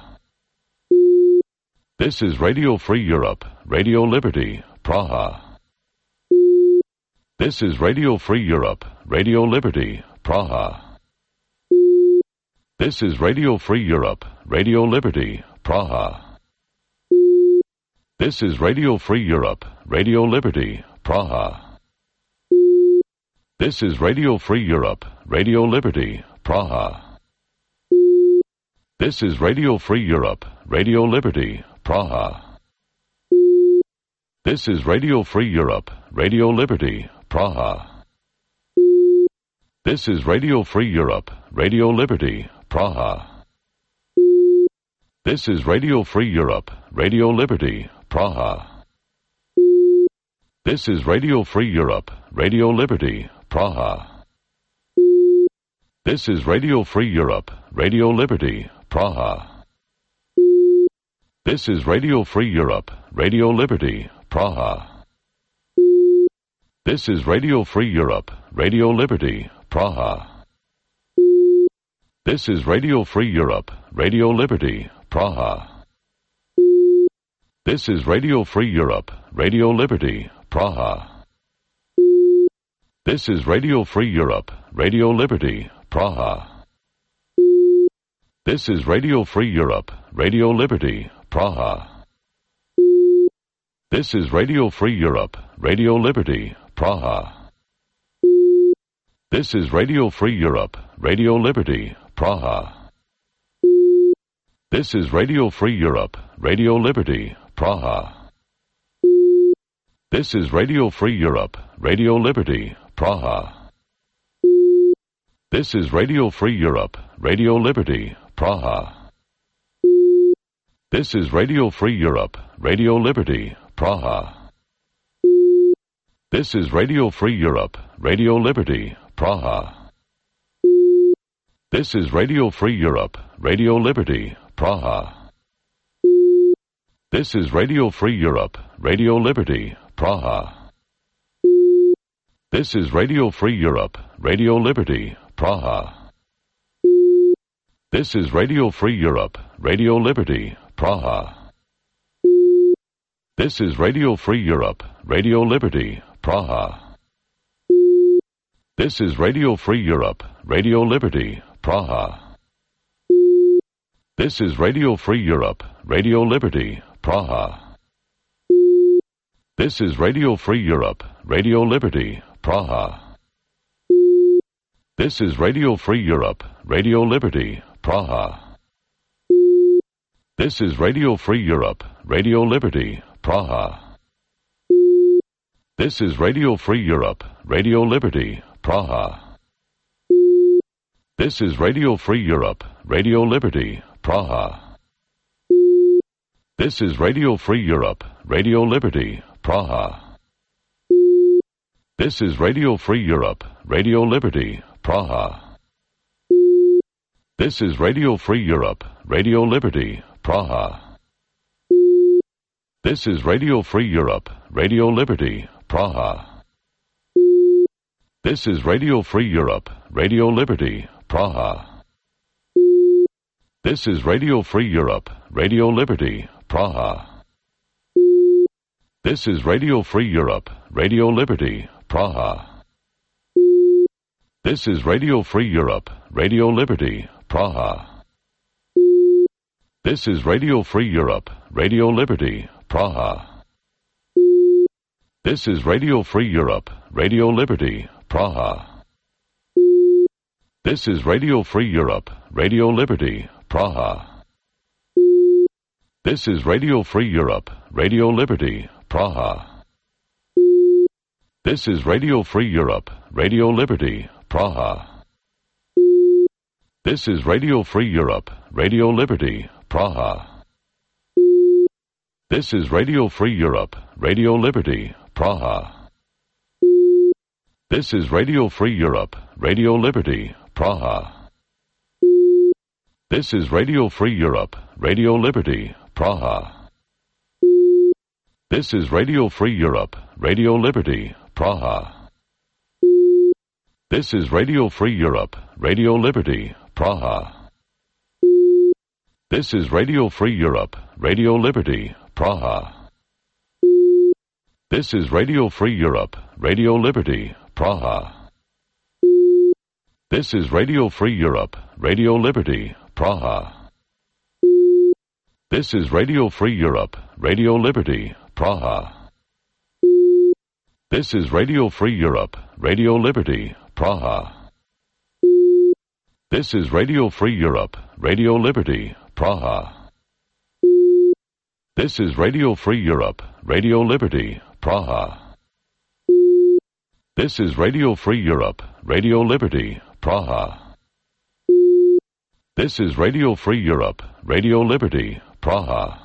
This is Radio Free Europe, Radio Liberty, Praha. This is Radio Free Europe, Radio Liberty, Praha. This is Radio Free Europe, Radio Liberty, Praha. This is Radio Free Europe, Radio Liberty, Praha. This is Radio Free Europe, Radio Liberty, Praha. This is Radio Free Europe, Radio Liberty, Praha. This is Radio Free Europe, Radio Liberty, Praha. This is Radio Free Europe, Radio Liberty, Praha. This is Radio Free Europe, Radio Liberty, Praha. This is Radio Free Europe, Radio Liberty, Praha. This is Radio Free Europe, Radio Liberty, Praha. This is Radio Free Europe, Radio Liberty, Praha. This is Radio Free Europe, Radio Liberty, Praha. This is Radio Free Europe, Radio Liberty, Praha. This is Radio Free Europe, Radio Liberty, Praha. This is Radio Free Europe, Radio Liberty, Praha. This is Radio Free Europe, Radio Liberty, Praha. This is Radio Free Europe, Radio Liberty, Praha. This is Radio Free Europe, Radio Liberty, Praha. This is Radio Free Europe, Radio Liberty, Praha. This is Radio Free Europe, Radio Liberty, Praha. This is Radio Free Europe, Radio Liberty, Praha. This is Radio Free Europe, Radio Liberty, Praha. This is Radio Free Europe, Radio Liberty, Praha. This is Radio Free Europe, Radio Liberty, Praha. This is Radio Free Europe, Radio Liberty, Praha. This is Radio Free Europe, Radio Liberty, Praha. This is Radio Free Europe, Radio Liberty, Praha. This is Radio Free Europe, Radio Liberty, Praha. This is Radio Free Europe, Radio Liberty, Praha. This is Radio Free Europe, Radio Liberty, Praha. This is Radio Free Europe, Radio Liberty, Praha. This is Radio Free Europe, Radio Liberty, Praha. This is Radio Free Europe, Radio Liberty, Praha. This is Radio Free Europe, Radio Liberty, Praha. This is Radio Free Europe, Radio Liberty, Praha. This is Radio Free Europe, Radio Liberty, Praha. This is Radio Free Europe, Radio Liberty, Praha. This is Radio Free Europe, Radio Liberty, Praha. This is Radio Free Europe, Radio Liberty, Praha. This is Radio Free Europe, Radio Liberty, Praha. This is Radio Free Europe, Radio Liberty, Praha. This is Radio Free Europe, Radio Liberty, Praha. This is Radio Free Europe, Radio Liberty, Praha. This is Radio Free Europe, Radio Liberty, Praha. This is Radio Free Europe, Radio Liberty, Praha. This is Radio Free Europe, Radio Liberty, Praha. This is Radio Free Europe, Radio Liberty, Praha. This is Radio Free Europe, Radio Liberty, Praha. This is Radio Free Europe, Radio Liberty, Praha. This is Radio Free Europe, Radio Liberty, Praha. This is Radio Free Europe, Radio Liberty, Praha. This is Radio Free Europe, Radio Liberty, Praha. This is Radio Free Europe, Radio Liberty, Praha. This is Radio Free Europe, Radio Liberty, Praha. This is Radio Free Europe, Radio Liberty, Praha. This is Radio Free Europe, Radio Liberty, Praha. This is Radio Free Europe, Radio Liberty, Praha. This is Radio Free Europe, Radio Liberty, Praha. This is Radio Free Europe, Radio Liberty, Praha. This is Radio Free Europe, Radio Liberty, Praha. This is Radio Free Europe, Radio Liberty, Praha. This is Radio Free Europe, Radio Liberty, Praha. This is Radio Free Europe, Radio Liberty, Praha.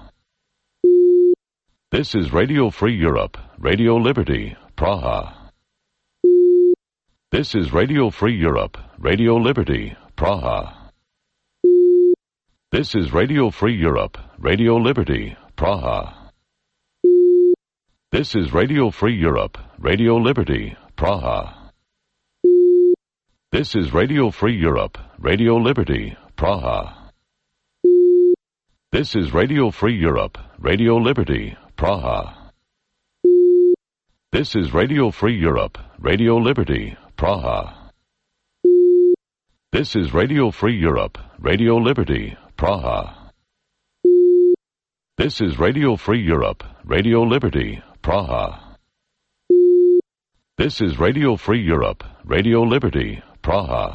This is Radio Free Europe, Radio Liberty, Praha. This is Radio Free Europe, Radio Liberty, Praha. This is Radio Free Europe, Radio Liberty, Praha. This is Radio Free Europe, Radio Liberty, Praha. This is Radio Free Europe, Radio Liberty, Praha. This is Radio Free Europe, Radio Liberty, Praha. This is Radio Free Europe, Radio Liberty, Praha. This is Radio Free Europe, Radio Liberty, Praha. This is Radio Free Europe, Radio Liberty, Praha. This is Radio Free Europe, Radio Liberty, Praha.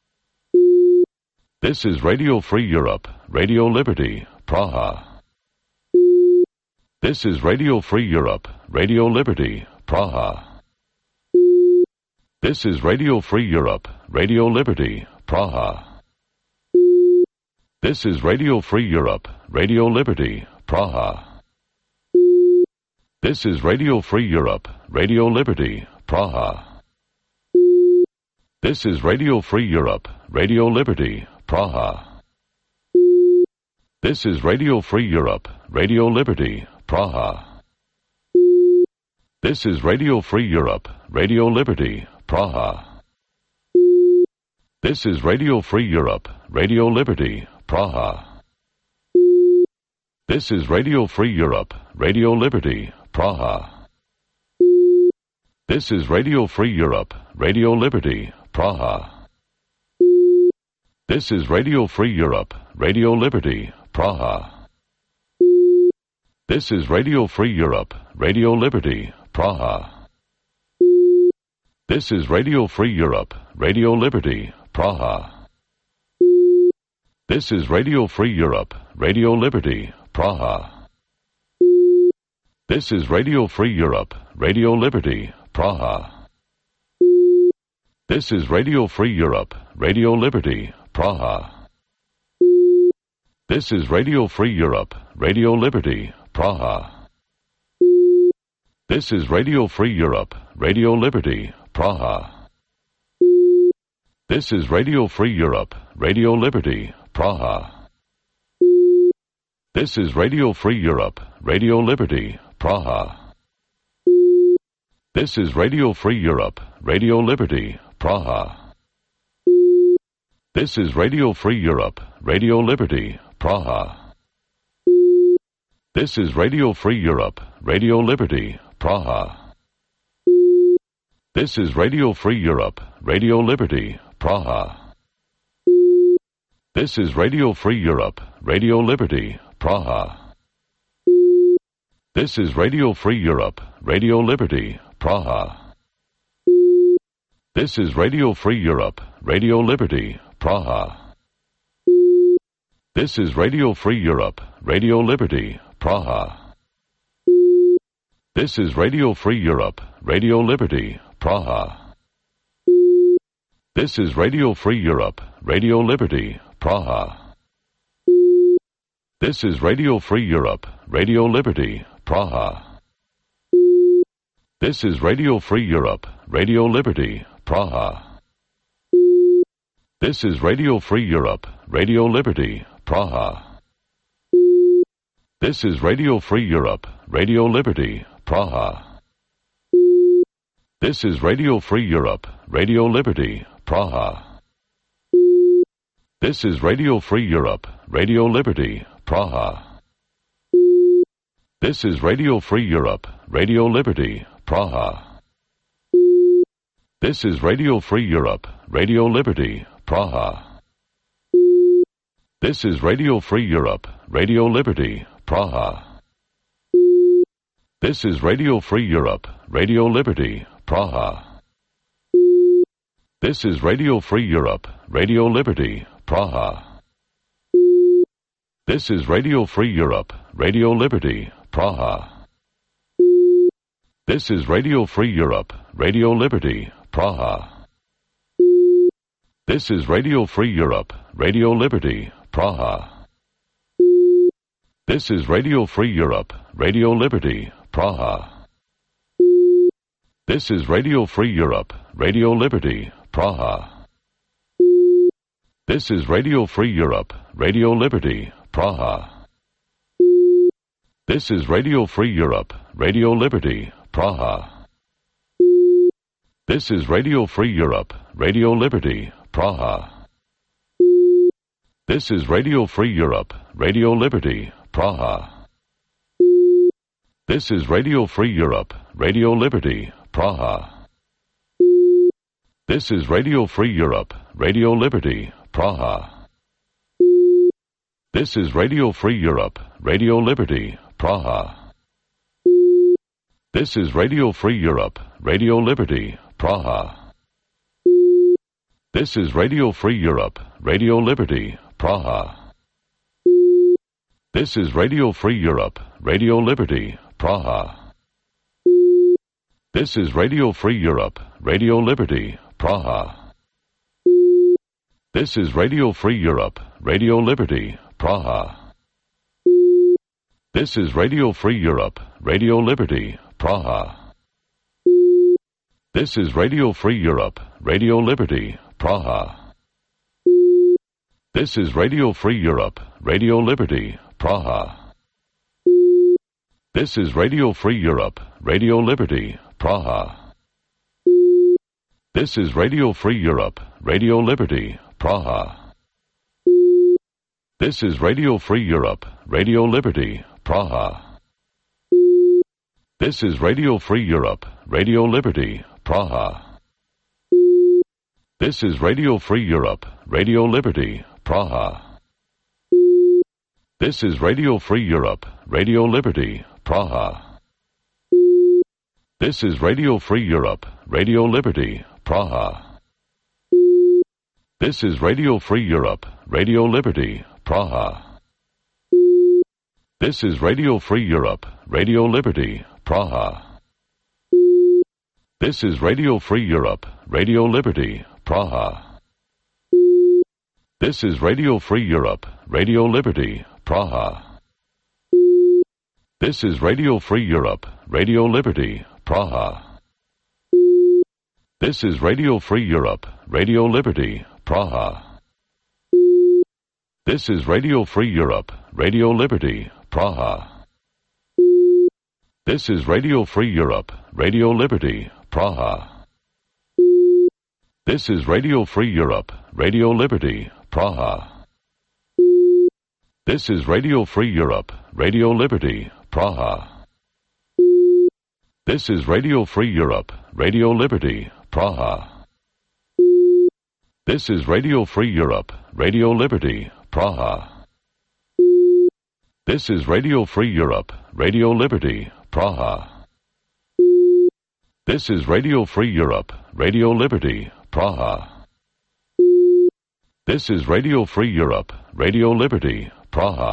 This is Radio Free Europe, Radio Liberty, Praha. This is Radio Free Europe, Radio Liberty, Praha. This is Radio Free Europe, Radio Liberty, Praha. This is Radio Free Europe, Radio Liberty, Praha. This is Radio Free Europe, Radio Liberty, Praha. This is Radio Free Europe, Radio Liberty, Praha. This is Radio Free Europe, Radio Liberty, Praha. This is Radio Free Europe, Radio Liberty, Praha. This is Radio Free Europe, Radio Liberty, Praha. This is Radio Free Europe, Radio Liberty, Praha. This is Radio Free Europe, Radio Liberty, Praha. This is Radio Free Europe, Radio Liberty, Praha. This is Radio Free Europe, Radio Liberty, Praha. This is Radio Free Europe, Radio Liberty, Praha. This is Radio Free Europe, Radio Liberty, Praha. This is Radio Free Europe, Radio Liberty, Praha. This is Radio Free Europe, Radio Liberty, Praha. This is Radio Free Europe, Radio Liberty, Praha. This is Radio Free Europe, Radio Liberty, Praha. This is Radio Free Europe, Radio Liberty, Praha. This is Radio Free Europe, Radio Liberty, Praha. This is Radio Free Europe, Radio Liberty, Praha. This is Radio Free Europe, Radio Liberty, Praha. This is Radio Free Europe, Radio Liberty, Praha. This is Radio Free Europe, Radio Liberty, Praha. This is Radio Free Europe, Radio Liberty, Praha. This is Radio Free Europe, Radio Liberty, Praha. This is Radio Free Europe, Radio Liberty, Praha. This is Radio Free Europe, Radio Liberty, Praha. This is Radio Free Europe, Radio Liberty, Praha. This is Radio Free Europe, Radio Liberty, Praha. This is Radio Free Europe, Radio Liberty, Praha. This is Radio Free Europe, Radio Liberty, Praha. This is Radio Free Europe, Radio Liberty, Praha. This is Radio Free Europe, Radio Liberty, Praha. This is Radio Free Europe, Radio Liberty, Praha. This is Radio Free Europe, Radio Liberty, Praha. This is Radio Free Europe, Radio Liberty, Praha. This is Radio Free Europe, Radio Liberty, Praha. This is Radio Free Europe, Radio Liberty, Praha. This is Radio Free Europe, Radio Liberty, Praha. This is Radio Free Europe, Radio Liberty, Praha. This is Radio Free Europe, Radio Liberty, Praha. This is Radio Free Europe, Radio Liberty, Praha. This is Radio Free Europe, Radio Liberty, Praha. This is Radio Free Europe, Radio Liberty, Praha. This is Radio Free Europe, Radio Liberty, Praha. This is Radio Free Europe, Radio Liberty, Praha. This is Radio Free Europe, Radio Liberty, Praha. This is Radio Free Europe, Radio Liberty, Praha. This is Radio Free Europe, Radio Liberty, Praha. This is Radio Free Europe, Radio Liberty, Praha. This is Radio Free Europe, Radio Liberty, Praha. This is Radio Free Europe, Radio Liberty, Praha. This is Radio Free Europe, Radio Liberty, Praha. This is Radio Free Europe, Radio Liberty, Praha. This is Radio Free Europe, Radio Liberty, Praha. This is Radio Free Europe, Radio Liberty, Praha. This is Radio Free Europe, Radio Liberty, Praha. This is Radio Free Europe, Radio Liberty, Praha. This is Radio Free Europe, Radio Liberty, Praha. This is Radio Free Europe, Radio Liberty, Praha. This is Radio Free Europe, Radio Liberty, Praha. This is Radio Free Europe, Radio Liberty, Praha. This is Radio Free Europe, Radio Liberty, Praha. This is Radio Free Europe, Radio Liberty, Praha. This is Radio Free Europe, Radio Liberty, Praha. This is Radio Free Europe, Radio Liberty, Praha. This is Radio Free Europe, Radio Liberty, Praha. This is Radio Free Europe, Radio Liberty, Praha. This is Radio Free Europe, Radio Liberty, Praha. This is Radio Free Europe, Radio Liberty, Praha. This is Radio Free Europe, Radio Liberty, Praha. This is Radio Free Europe, Radio Liberty, Praha. This is Radio Free Europe, Radio Liberty, Praha. This is Radio Free Europe, Radio Liberty, Praha. This is Radio Free Europe, Radio Liberty, Praha. This is Radio Free Europe, Radio Liberty, Praha. This is Radio Free Europe, Radio Liberty, Praha. This is Radio Free Europe, Radio Liberty, Praha. This is Radio Free Europe, Radio Liberty, Praha. This is Radio Free Europe, Radio Liberty, Praha. This is Radio Free Europe, Radio Liberty, Praha. This is Radio Free Europe, Radio Liberty, Praha.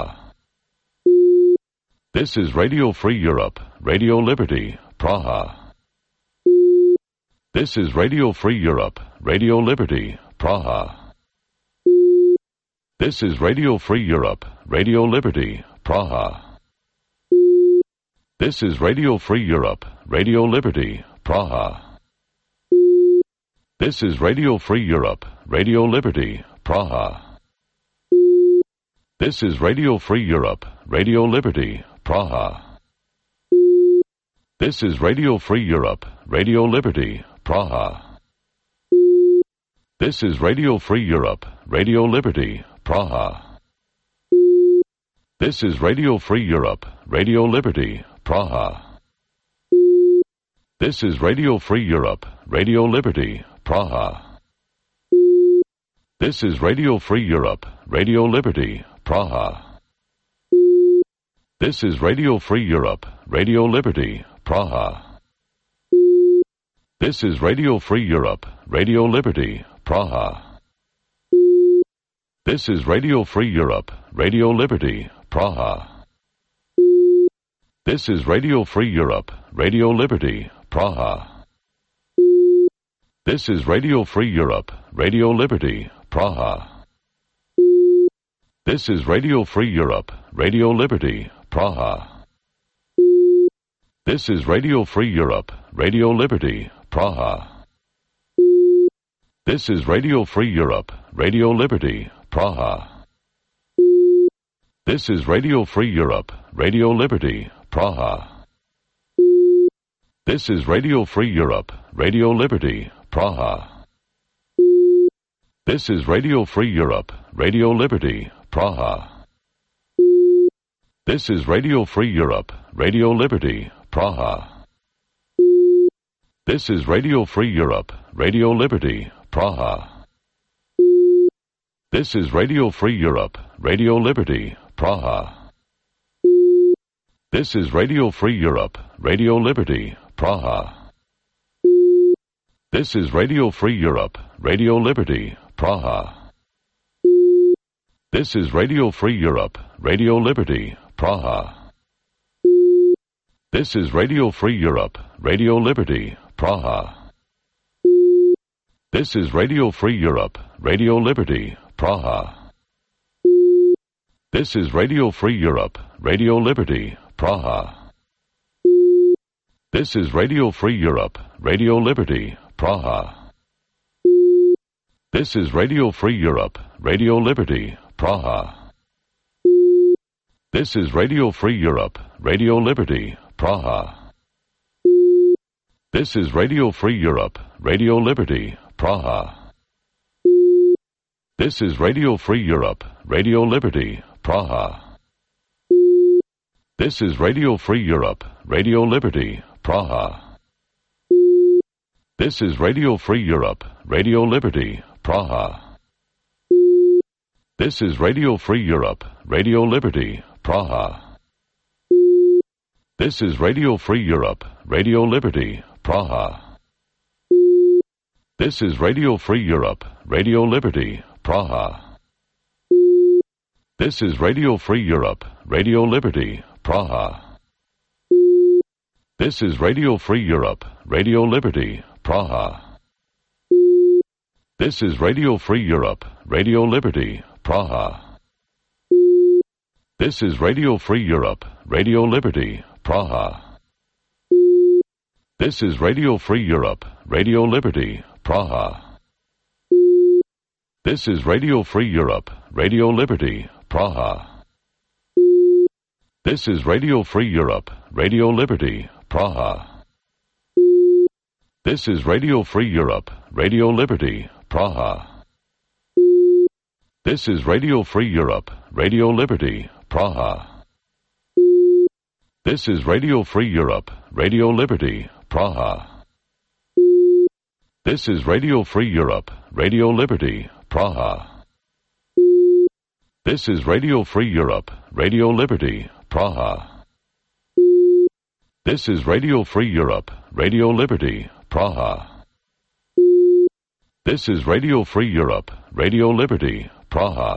This is Radio Free Europe, Radio Liberty, Praha. This is Radio Free Europe, Radio Liberty, Praha. This is Radio Free Europe, Radio Liberty, Praha. This is Radio Free Europe, Radio Liberty, Praha. This is Radio Free Europe, Radio Liberty, Praha. This is Radio Free Europe, Radio Liberty, Praha. This is Radio Free Europe, Radio Liberty, Praha. This is Radio Free Europe, Radio Liberty, Praha. This is Radio Free Europe, Radio Liberty, Praha. This is Radio Free Europe, Radio Liberty, Praha. This is Radio Free Europe, Radio Liberty, Praha. This is Radio Free Europe, Radio Liberty, Praha. This is Radio Free Europe, Radio Liberty, Praha. This is Radio Free Europe, Radio Liberty, Praha. This is Radio Free Europe, Radio Liberty, Praha. This is Radio Free Europe, Radio Liberty, Praha. This is Radio Free Europe, Radio Liberty, Praha. This is Radio Free Europe, Radio Liberty, Praha. This is Radio Free Europe, Radio Liberty, Praha. This is Radio Free Europe, Radio Liberty, Praha. This is Radio Free Europe, Radio Liberty, Praha. This is Radio Free Europe, Radio Liberty, Praha. This is Radio Free Europe, Radio Liberty, Praha. This is Radio Free Europe, Radio Liberty, Praha. This is Radio Free Europe, Radio Liberty, Praha. This is Radio Free Europe, Radio Liberty, Praha. This is Radio Free Europe, Radio Liberty, Praha. This is Radio Free Europe, Radio Liberty, Praha. This is Radio Free Europe, Radio Liberty, Praha. This is Radio Free Europe, Radio Liberty, Praha. This is Radio Free Europe, Radio Liberty, Praha. This is Radio Free Europe, Radio Liberty, Praha. This is Radio Free Europe, Radio Liberty, Praha. This is Radio Free Europe, Radio Liberty, Praha. This is Radio Free Europe, Radio Liberty, Praha. This is Radio Free Europe, Radio Liberty, Praha. This is Radio Free Europe, Radio Liberty, Praha. This is Radio Free Europe, Radio Liberty, Praha. This is Radio Free Europe, Radio Liberty, Praha. This is Radio Free Europe, Radio Liberty, Praha. This is Radio Free Europe, Radio Liberty, Praha. This is Radio Free Europe, Radio Liberty, Praha. This is Radio Free Europe, Radio Liberty, Praha. This is Radio Free Europe, Radio Liberty, Praha. This is Radio Free Europe, Radio Liberty, Praha. This is Radio Free Europe, Radio Liberty, Praha. This is Radio Free Europe, Radio Liberty, Praha. This is Radio Free Europe, Radio Liberty, Praha. This is Radio Free Europe, Radio Liberty, Praha. This is Radio Free Europe, Radio Liberty, Praha. This is Radio Free Europe, Radio Liberty, Praha. This is Radio Free Europe, Radio Liberty, Praha. This is Radio Free Europe, Radio Liberty, Praha. This is Radio Free Europe, Radio Liberty, Praha. This is Radio Free Europe, Radio Liberty, Praha.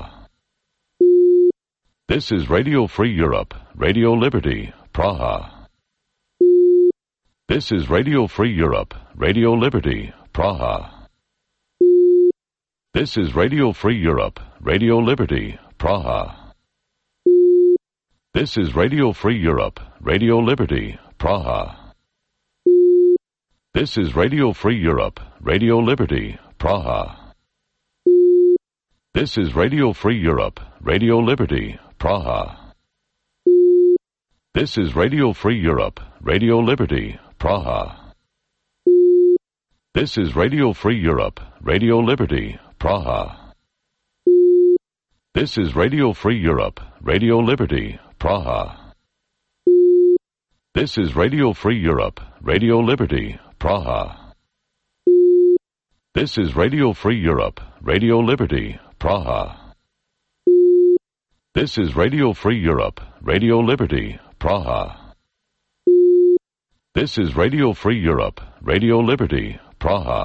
This is Radio Free Europe, Radio Liberty, Praha. This is Radio Free Europe, Radio Liberty, Praha. This is Radio Free Europe, Radio Liberty, Praha. This is Radio Free Europe, Radio Liberty, Praha. This is Radio Free Europe, Radio Liberty, Praha. This is Radio Free Europe, Radio Liberty, Praha. This is Radio Free Europe, Radio Liberty, Praha. This is Radio Free Europe, Radio Liberty, Praha. This is Radio Free Europe, Radio Liberty, Praha. This is Radio Free Europe, Radio Liberty, Praha. This is Radio Free Europe, Radio Liberty, Praha. This is Radio Free Europe, Radio Liberty, Praha. This is Radio Free Europe, Radio Liberty, Praha.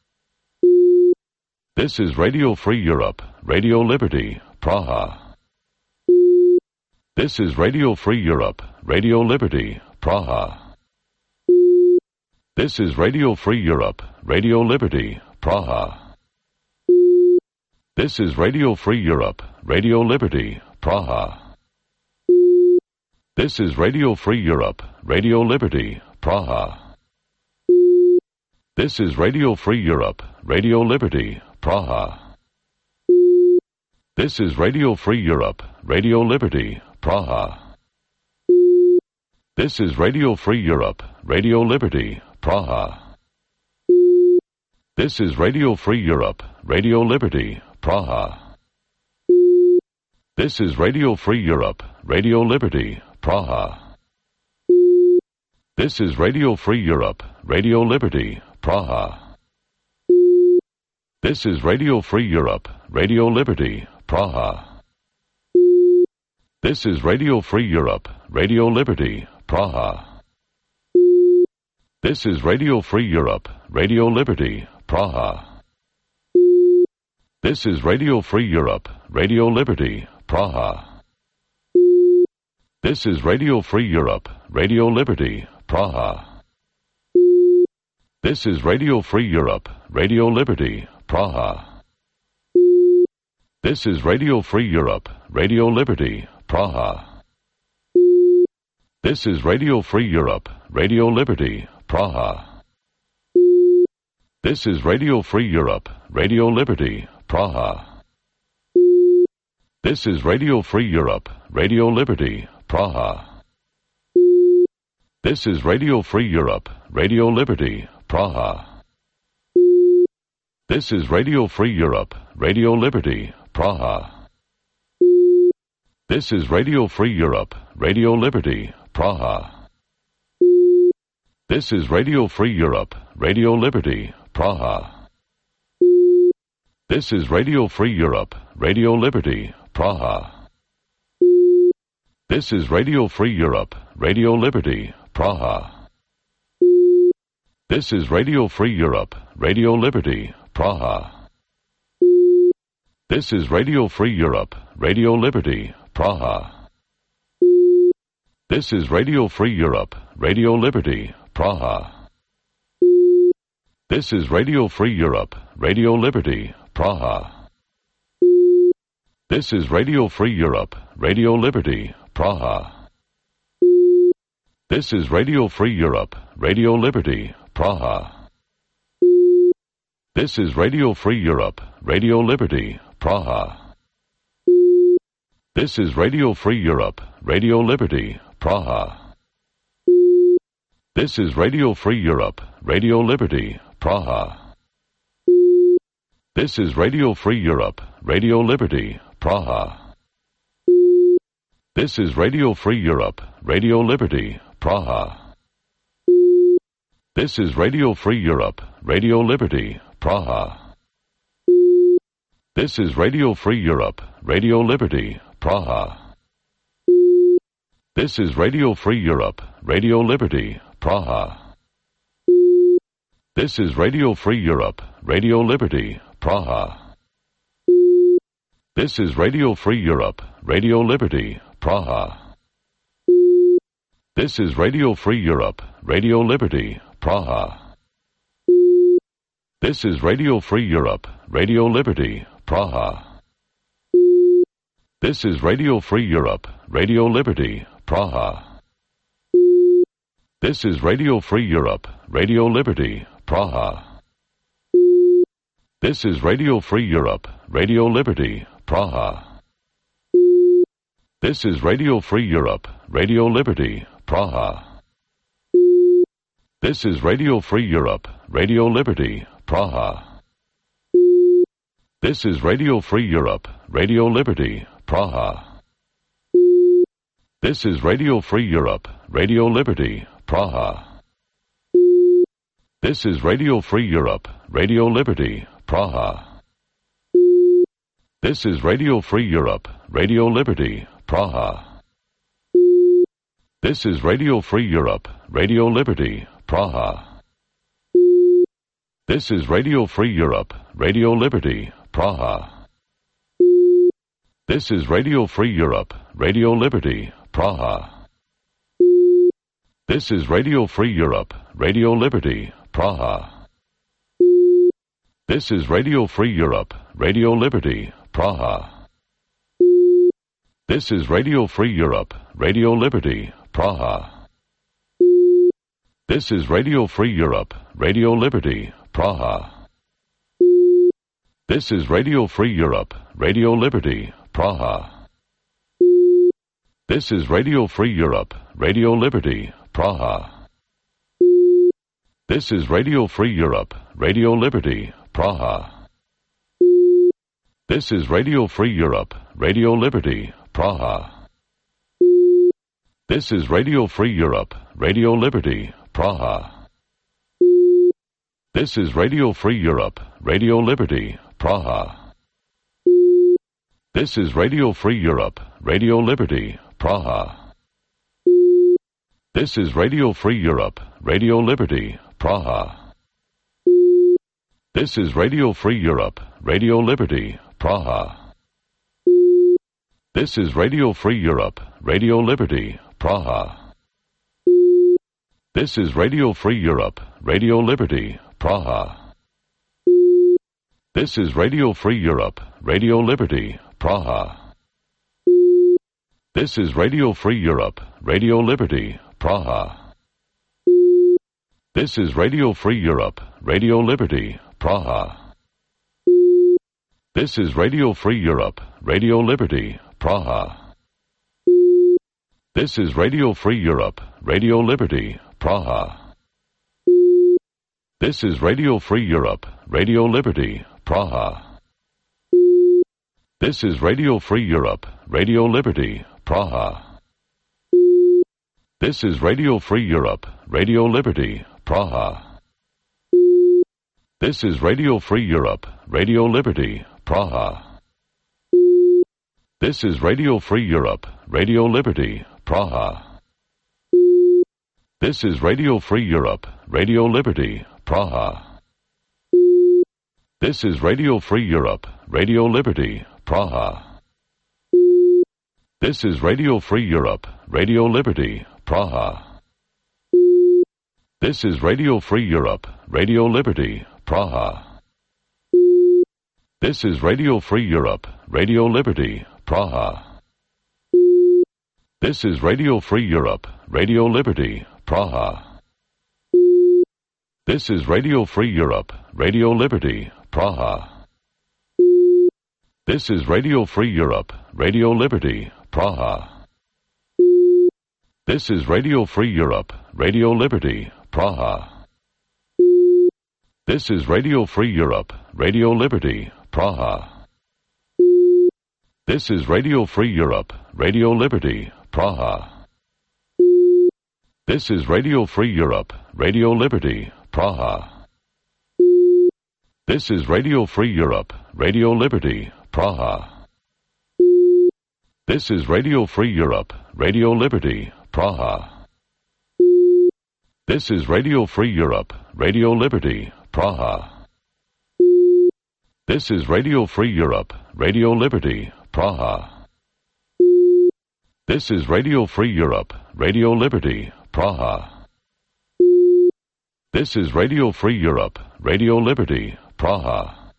This is Radio Free Europe, Radio Liberty, Praha. This is Radio Free Europe, Radio Liberty, Praha. This is Radio Free Europe, Radio Liberty, Praha. This is Radio Free Europe, Radio Liberty, Praha. This is Radio Free Europe, Radio Liberty, Praha. This is Radio Free Europe, Radio Liberty, Praha. This is Radio Free Europe, Radio Liberty, Praha. This is Radio Free Europe, Radio Liberty, Praha. This is Radio Free Europe, Radio Liberty, Praha. This is Radio Free Europe, Radio Liberty, Praha. This is Radio Free Europe, Radio Liberty, Praha. This is Radio Free Europe, Radio Liberty, Praha. This is Radio Free Europe, Radio Liberty, Praha. This is Radio Free Europe, Radio Liberty, Praha. This is Radio Free Europe, Radio Liberty, Praha. This is Radio Free Europe, Radio Liberty, Praha. This is Radio Free Europe, Radio Liberty, Praha. This is Radio Free Europe, Radio Liberty, Praha. This is Radio Free Europe, Radio Liberty, Praha. This is Radio Free Europe, Radio Liberty, Praha. This is Radio Free Europe, Radio Liberty, Praha. This is Radio Free Europe, Radio Liberty, Praha. This is Radio Free Europe, Radio Liberty, Praha. This is Radio Free Europe, Radio Liberty, Praha. This is Radio Free Europe, Radio Liberty, Praha. This is Radio Free Europe, Radio Liberty, Praha. This is Radio Free Europe, Radio Liberty, Praha. This is Radio Free Europe, Radio Liberty, Praha. This is Radio Free Europe, Radio Liberty, Praha. This is Radio Free Europe, Radio Liberty, Praha. This is Radio Free Europe, Radio Liberty, Praha. This is Radio Free Europe, Radio Liberty, Praha. This is Radio Free Europe, Radio Liberty, Praha. This is Radio Free Europe, Radio Liberty, Praha. This is Radio Free Europe, Radio Liberty, Praha. This is Radio Free Europe, Radio Liberty, Praha. This is Radio Free Europe, Radio Liberty, Praha. This is Radio Free Europe, Radio Liberty, Praha. This is Radio Free Europe, Radio Liberty, Praha. This is Radio Free Europe, Radio Liberty, Praha. This is Radio Free Europe, Radio Liberty, Praha. This is Radio Free Europe, Radio Liberty, Praha. This is Radio Free Europe, Radio Liberty, Praha. This is Radio Free Europe, Radio Liberty, Praha. This is Radio Free Europe, Radio Liberty, Praha. This is Radio Free Europe, Radio Liberty, Praha. This is Radio Free Europe, Radio Liberty, Praha. This is Radio Free Europe, Radio Liberty, Praha. This is Radio Free Europe, Radio Liberty, Praha. This is Radio Free Europe, Radio Liberty, Praha. This is Radio Free Europe, Radio Liberty, Praha. This is Radio Free Europe, Radio Liberty, Praha. This is Radio Free Europe, Radio Liberty, Praha. This is Radio Free Europe, Radio Liberty, Praha. This is Radio Free Europe, Radio Liberty, Praha. This is Radio Free Europe, Radio Liberty, Praha. This is Radio Free Europe, Radio Liberty, Praha. This is Radio Free Europe, Radio Liberty, Praha. This is Radio Free Europe, Radio Liberty, Praha. This is Radio Free Europe, Radio Liberty, Praha. This is Radio Free Europe, Radio Liberty, Praha. This is Radio Free Europe, Radio Liberty, Praha. This is Radio Free Europe, Radio Liberty, Praha. This is Radio Free Europe, Radio Liberty, Praha. This is Radio Free Europe, Radio Liberty, Praha. This is Radio Free Europe, Radio Liberty, Praha. This is Radio Free Europe, Radio Liberty, Praha. This is Radio Free Europe, Radio Liberty, Praha. This is Radio Free Europe, Radio Liberty, Praha. This is Radio Free Europe, Radio Liberty, Praha. This is Radio Free Europe, Radio Liberty, Praha. This is Radio Free Europe, Radio Liberty, Praha. This is Radio Free Europe, Radio Liberty, Praha. This is Radio Free Europe, Radio Liberty, Praha. This is Radio Free Europe, Radio Liberty, Praha. This is Radio Free Europe, Radio Liberty, Praha. This is Radio Free Europe, Radio Liberty, Praha. This is Radio Free Europe, Radio Liberty, Praha. This is Radio Free Europe, Radio Liberty, Praha. This is Radio Free Europe, Radio Liberty, Praha. This is Radio Free Europe, Radio Liberty, Praha. This is Radio Free Europe, Radio Liberty, Praha. This is Radio Free Europe, Radio Liberty, Praha. This is Radio Free Europe, Radio Liberty, Praha. This is Radio Free Europe, Radio Liberty, Praha. This is Radio Free Europe, Radio Liberty, Praha. This is Radio Free Europe, Radio Liberty, Praha. This is Radio Free Europe, Radio Liberty, Praha. This is Radio Free Europe, Radio Liberty, Praha. This is Radio Free Europe, Radio Liberty, Praha. This is Radio Free Europe, Radio Liberty, Praha. This is Radio Free Europe, Radio Liberty, Praha. This is Radio Free Europe, Radio Liberty, Praha. This is Radio Free Europe, Radio Liberty, Praha. This is Radio Free Europe, Radio Liberty, Praha. This is Radio Free Europe, Radio Liberty, Praha. This is Radio Free Europe, Radio Liberty, Praha. This is Radio Free Europe, Radio Liberty, Praha. This is Radio Free Europe, Radio Liberty, Praha. This is Radio Free Europe, Radio Liberty, Praha.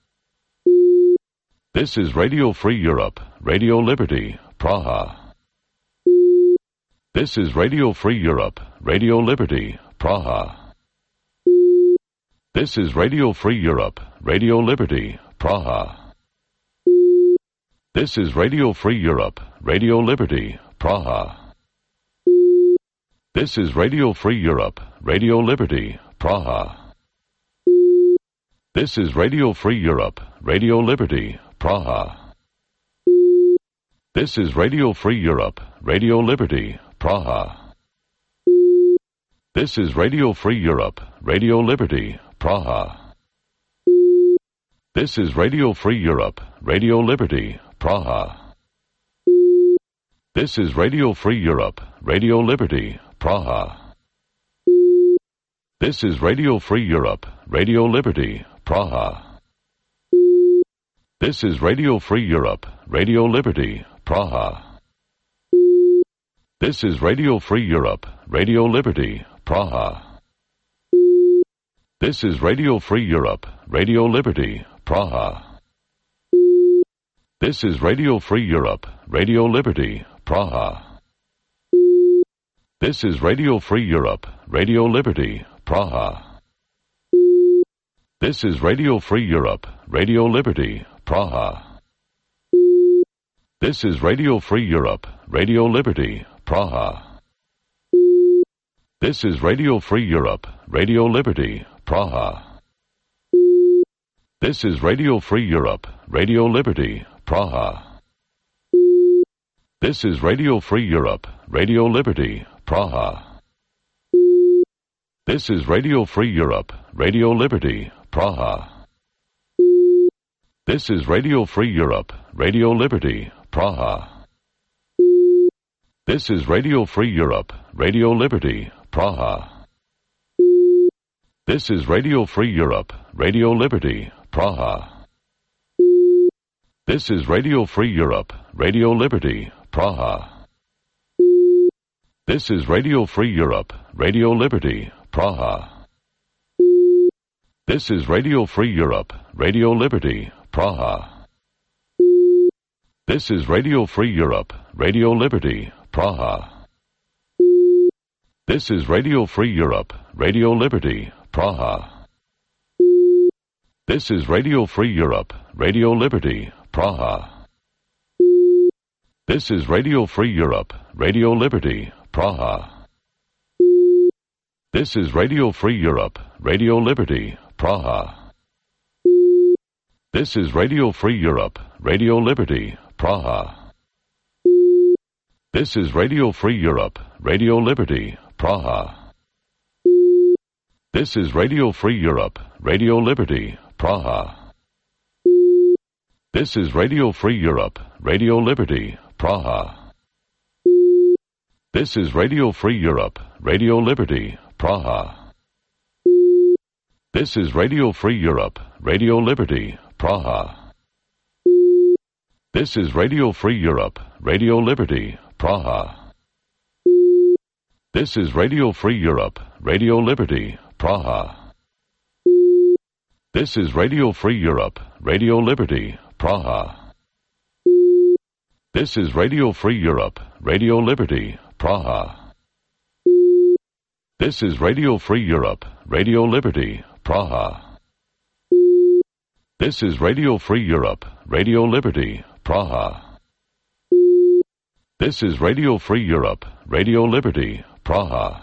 This is Radio Free Europe, Radio Liberty, Praha. This is Radio Free Europe, Radio Liberty, Praha. This is Radio Free Europe, Radio Liberty, Praha. This is Radio Free Europe, Radio Liberty, Praha. This is Radio Free Europe, Radio Liberty, Praha. This is Radio Free Europe, Radio Liberty, Praha. This is Radio Free Europe, Radio Liberty, Praha. This is Radio Free Europe, Radio Liberty, Praha. This is Radio Free Europe, Radio Liberty, Praha. This is Radio Free Europe, Radio Liberty, Praha. This is Radio Free Europe, Radio Liberty, Praha. This is Radio Free Europe, Radio Liberty, Praha. This is Radio Free Europe, Radio Liberty, Praha. This is Radio Free Europe, Radio Liberty, Praha. This is Radio Free Europe, Radio Liberty, Praha. This is Radio Free Europe, Radio Liberty, Praha. This is Radio Free Europe, Radio Liberty, Praha. This is Radio Free Europe, Radio Liberty, Praha. This is Radio Free Europe, Radio Liberty, Praha. This is Radio Free Europe, Radio Liberty, Praha. This is Radio Free Europe, Radio Liberty, Praha. This is Radio Free Europe, Radio Liberty, Praha. This is Radio Free Europe, Radio Liberty, Praha. This is Radio Free Europe, Radio Liberty, Praha. This is Radio Free Europe, Radio Liberty, Praha. This is Radio Free Europe, Radio Liberty, Praha. This is Radio Free Europe, Radio Liberty, Praha. This is Radio Free Europe, Radio Liberty, Praha. This is Radio Free Europe, Radio Liberty, Praha. This is Radio Free Europe, Radio Liberty, Praha. This is Radio Free Europe, Radio Liberty, Praha. This is Radio Free Europe, Radio Liberty, Praha. This is Radio Free Europe, Radio Liberty, Praha. This is Radio Free Europe, Radio Liberty, Praha. This is Radio Free Europe, Radio Liberty, Praha. This is Radio Free Europe, Radio Liberty, Praha. This is Radio Free Europe, Radio Liberty, Praha. This is Radio Free Europe, Radio Liberty, Praha. This is Radio Free Europe, Radio Liberty, Praha. This is Radio Free Europe, Radio Liberty, Praha. This is Radio Free Europe, Radio Liberty, Praha. This is Radio Free Europe, Radio Liberty, Praha. This is Radio Free Europe, Radio Liberty, Praha. This is Radio Free Europe, Radio Liberty, Praha. This is Radio Free Europe, Radio Liberty, Praha. This is Radio Free Europe, Radio Liberty, Praha.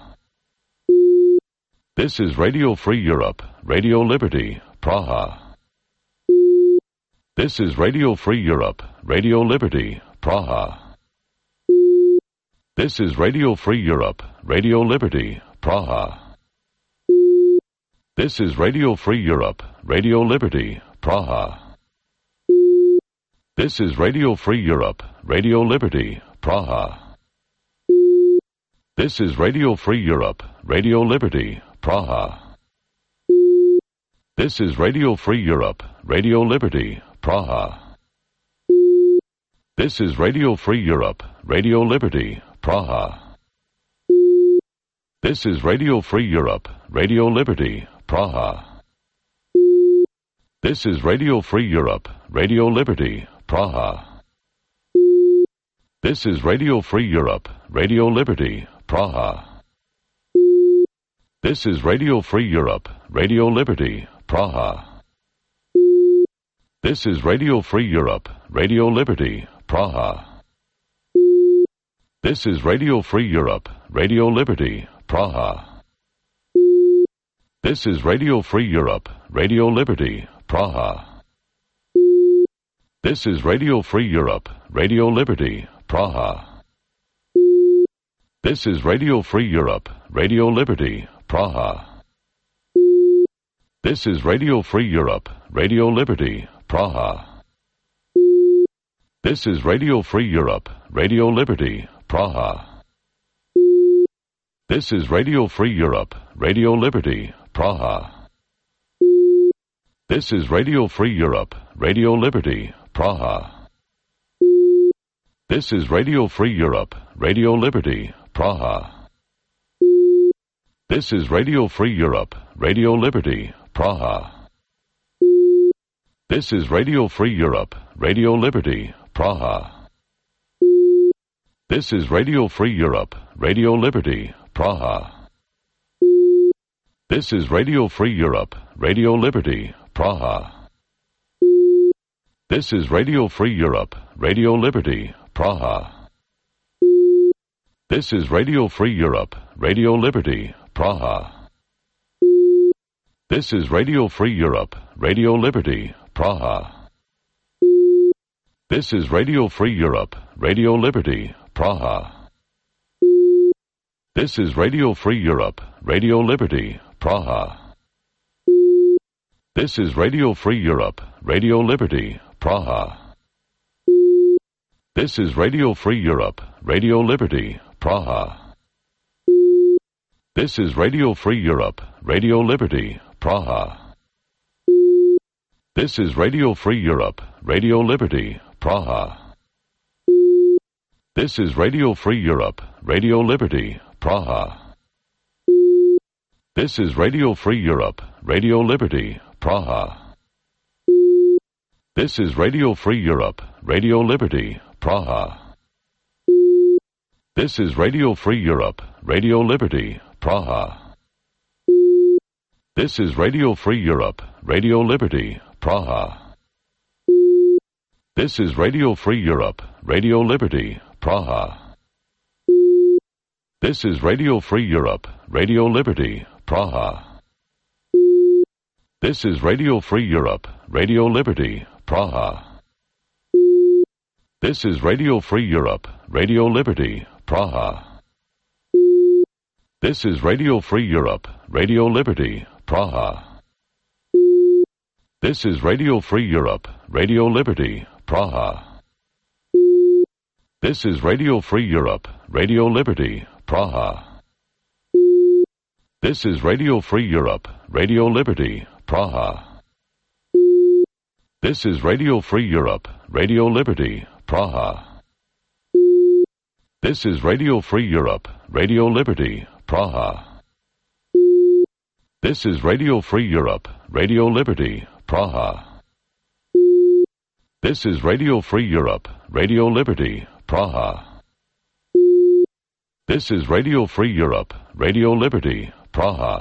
This is Radio Free Europe, Radio Liberty, Praha. This is Radio Free Europe, Radio Liberty, Praha. This is Radio Free Europe, Radio Liberty, Praha. This is Radio Free Europe, Radio Liberty, Praha. This is Radio Free Europe, Radio Liberty, Praha. This is Radio Free Europe, Radio Liberty, Praha. This is Radio Free Europe, Radio Liberty, Praha. This is Radio Free Europe, Radio Liberty, Praha. This is Radio Free Europe, Radio Liberty, Praha. This is Radio Free Europe, Radio Liberty, Praha. This is Radio Free Europe, Radio Liberty, Praha. This is Radio Free Europe, Radio Liberty, Praha. This is Radio Free Europe, Radio Liberty, Praha. This is Radio Free Europe, Radio Liberty, Praha. This is Radio Free Europe, Radio Liberty, Praha. This is Radio Free Europe, Radio Liberty, Praha. This is Radio Free Europe, Radio Liberty, Praha. This is Radio Free Europe, Radio Liberty, Praha. This is Radio Free Europe, Radio Liberty, Praha. This is Radio Free Europe, Radio Liberty, Praha. This is Radio Free Europe, Radio Liberty, Praha. This is Radio Free Europe, Radio Liberty, Praha. This is Radio Free Europe, Radio Liberty, Praha. This is Radio Free Europe, Radio Liberty, Praha. This is Radio Free Europe, Radio Liberty, Praha. This is Radio Free Europe, Radio Liberty, Praha. This is Radio Free Europe, Radio Liberty, Praha. This is Radio Free Europe, Radio Liberty, Praha. This is Radio Free Europe, Radio Liberty, Praha. This is Radio Free Europe, Radio Liberty, Praha. This is Radio Free Europe, Radio Liberty, Praha. This is Radio Free Europe, Radio Liberty, Praha. This is Radio Free Europe, Radio Liberty, Praha. This is Radio Free Europe, Radio Liberty, Praha. This is Radio Free Europe, Radio Liberty, Praha. This is Radio Free Europe, Radio Liberty, Praha. This is Radio Free Europe, Radio Liberty, Praha. This is Radio Free Europe, Radio Liberty, Praha. This is Radio Free Europe, Radio Liberty, Praha. This is Radio Free Europe, Radio Liberty, Praha. This is Radio Free Europe, Radio Liberty, Praha. This is Radio Free Europe, Radio Liberty, Praha. This is Radio Free Europe, Radio Liberty, Praha. This is Radio Free Europe, Radio Liberty, Praha. This is Radio Free Europe, Radio Liberty, Praha. This is Radio Free Europe, Radio Liberty, Praha. This is Radio Free Europe, Radio Liberty, Praha. This is Radio Free Europe, Radio Liberty, Praha. This is Radio Free Europe, Radio Liberty, Praha. This is Radio Free Europe, Radio Liberty, Praha. This is Radio Free Europe, Radio Liberty, Praha. This is Radio Free Europe, Radio Liberty, Praha. This is Radio Free Europe, Radio Liberty, Praha.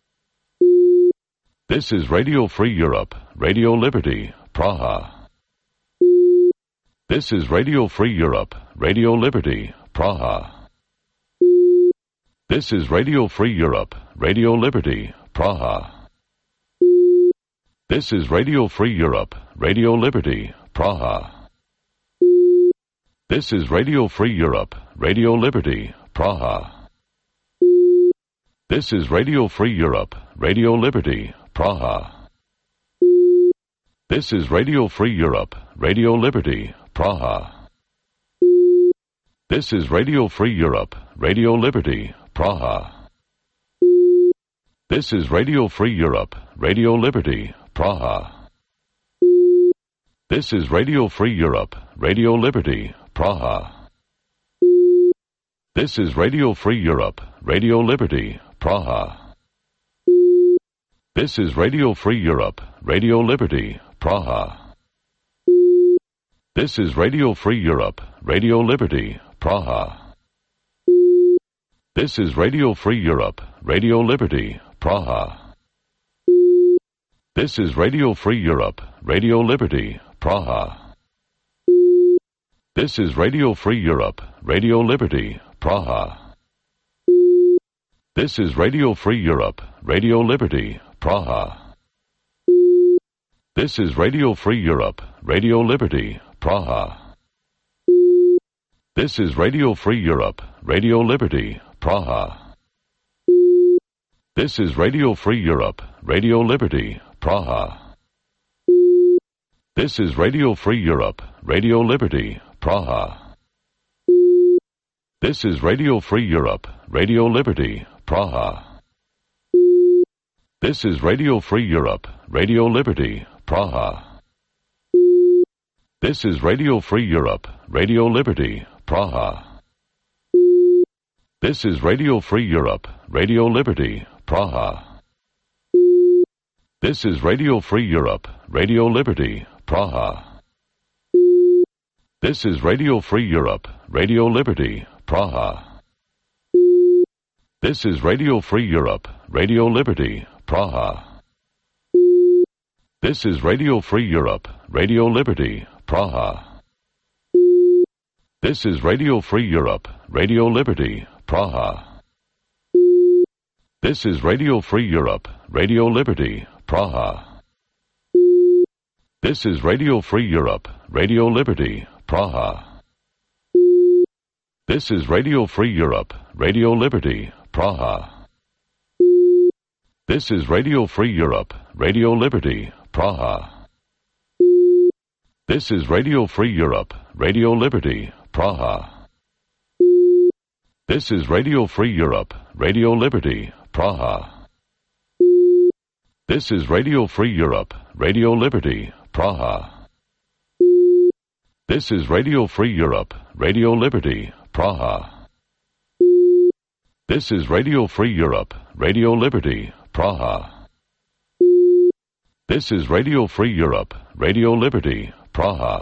This is Radio Free Europe, Radio Liberty, Praha. This is Radio Free Europe, Radio Liberty, Praha. This is Radio Free Europe, Radio Liberty, Praha. This is Radio Free Europe, Radio Liberty, Praha. This is Radio Free Europe, Radio Liberty, Praha. This is Radio Free Europe, Radio Liberty, Praha. This is Radio Free Europe, Radio Liberty, Praha. This is Radio Free Europe, Radio Liberty, Praha. This is Radio Free Europe, Radio Liberty, Praha. This is Radio Free Europe, Radio Liberty, Praha. This is Radio Free Europe, Radio Liberty, Praha. This is Radio Free Europe, Radio Liberty, Praha. This is Radio Free Europe, Radio Liberty, Praha. This is Radio Free Europe, Radio Liberty, Praha. This is Radio Free Europe, Radio Liberty, Praha. This is Radio Free Europe, Radio Liberty, Praha. This is Radio Free Europe, Radio Liberty, Praha. This is Radio Free Europe, Radio Liberty, Praha. This is Radio Free Europe, Radio Liberty, Praha. This is Radio Free Europe, Radio Liberty, Praha. This is Radio Free Europe, Radio Liberty, Praha. This is Radio Free Europe, Radio Liberty, Praha. This is Radio Free Europe, Radio Liberty, Praha. This is Radio Free Europe, Radio Liberty, Praha. This is Radio Free Europe, Radio Liberty, Praha. This is Radio Free Europe, Radio Liberty, Praha. This is Radio Free Europe, Radio Liberty, Praha. This is Radio Free Europe, Radio Liberty, Praha. This is Radio Free Europe, Radio Liberty, Praha. This is Radio Free Europe, Radio Liberty, Praha. This is Radio Free Europe, Radio Liberty, Praha. This is Radio Free Europe, Radio Liberty, Praha. This is Radio Free Europe, Radio Liberty, Praha. This is Radio Free Europe, Radio Liberty, Praha. This is Radio Free Europe, Radio Liberty, Praha. This is Radio Free Europe, Radio Liberty, Praha. This is Radio Free Europe, Radio Liberty, Praha. This is Radio Free Europe, Radio Liberty, Praha. This is Radio Free Europe, Radio Liberty, Praha. This is Radio Free Europe, Radio Liberty, Praha.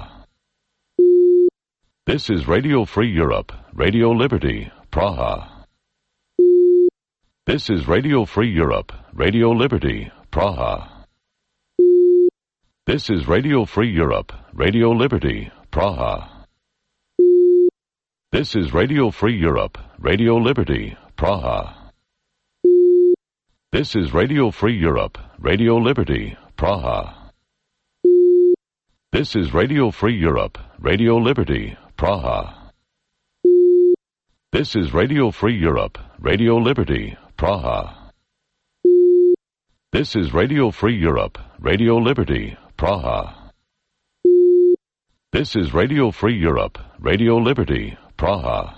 This is Radio Free Europe, Radio Liberty, Praha. This is Radio Free Europe, Radio Liberty, Praha. This is Radio Free Europe, Radio Liberty, Praha. This is Radio Free Europe, Radio Liberty, Praha. This is Radio Free Europe, Radio Liberty, Praha. This is Radio Free Europe, Radio Liberty, Praha. This is Radio Free Europe, Radio Liberty, Praha. This is Radio Free Europe, Radio Liberty, Praha. This is Radio Free Europe, Radio Liberty, Praha.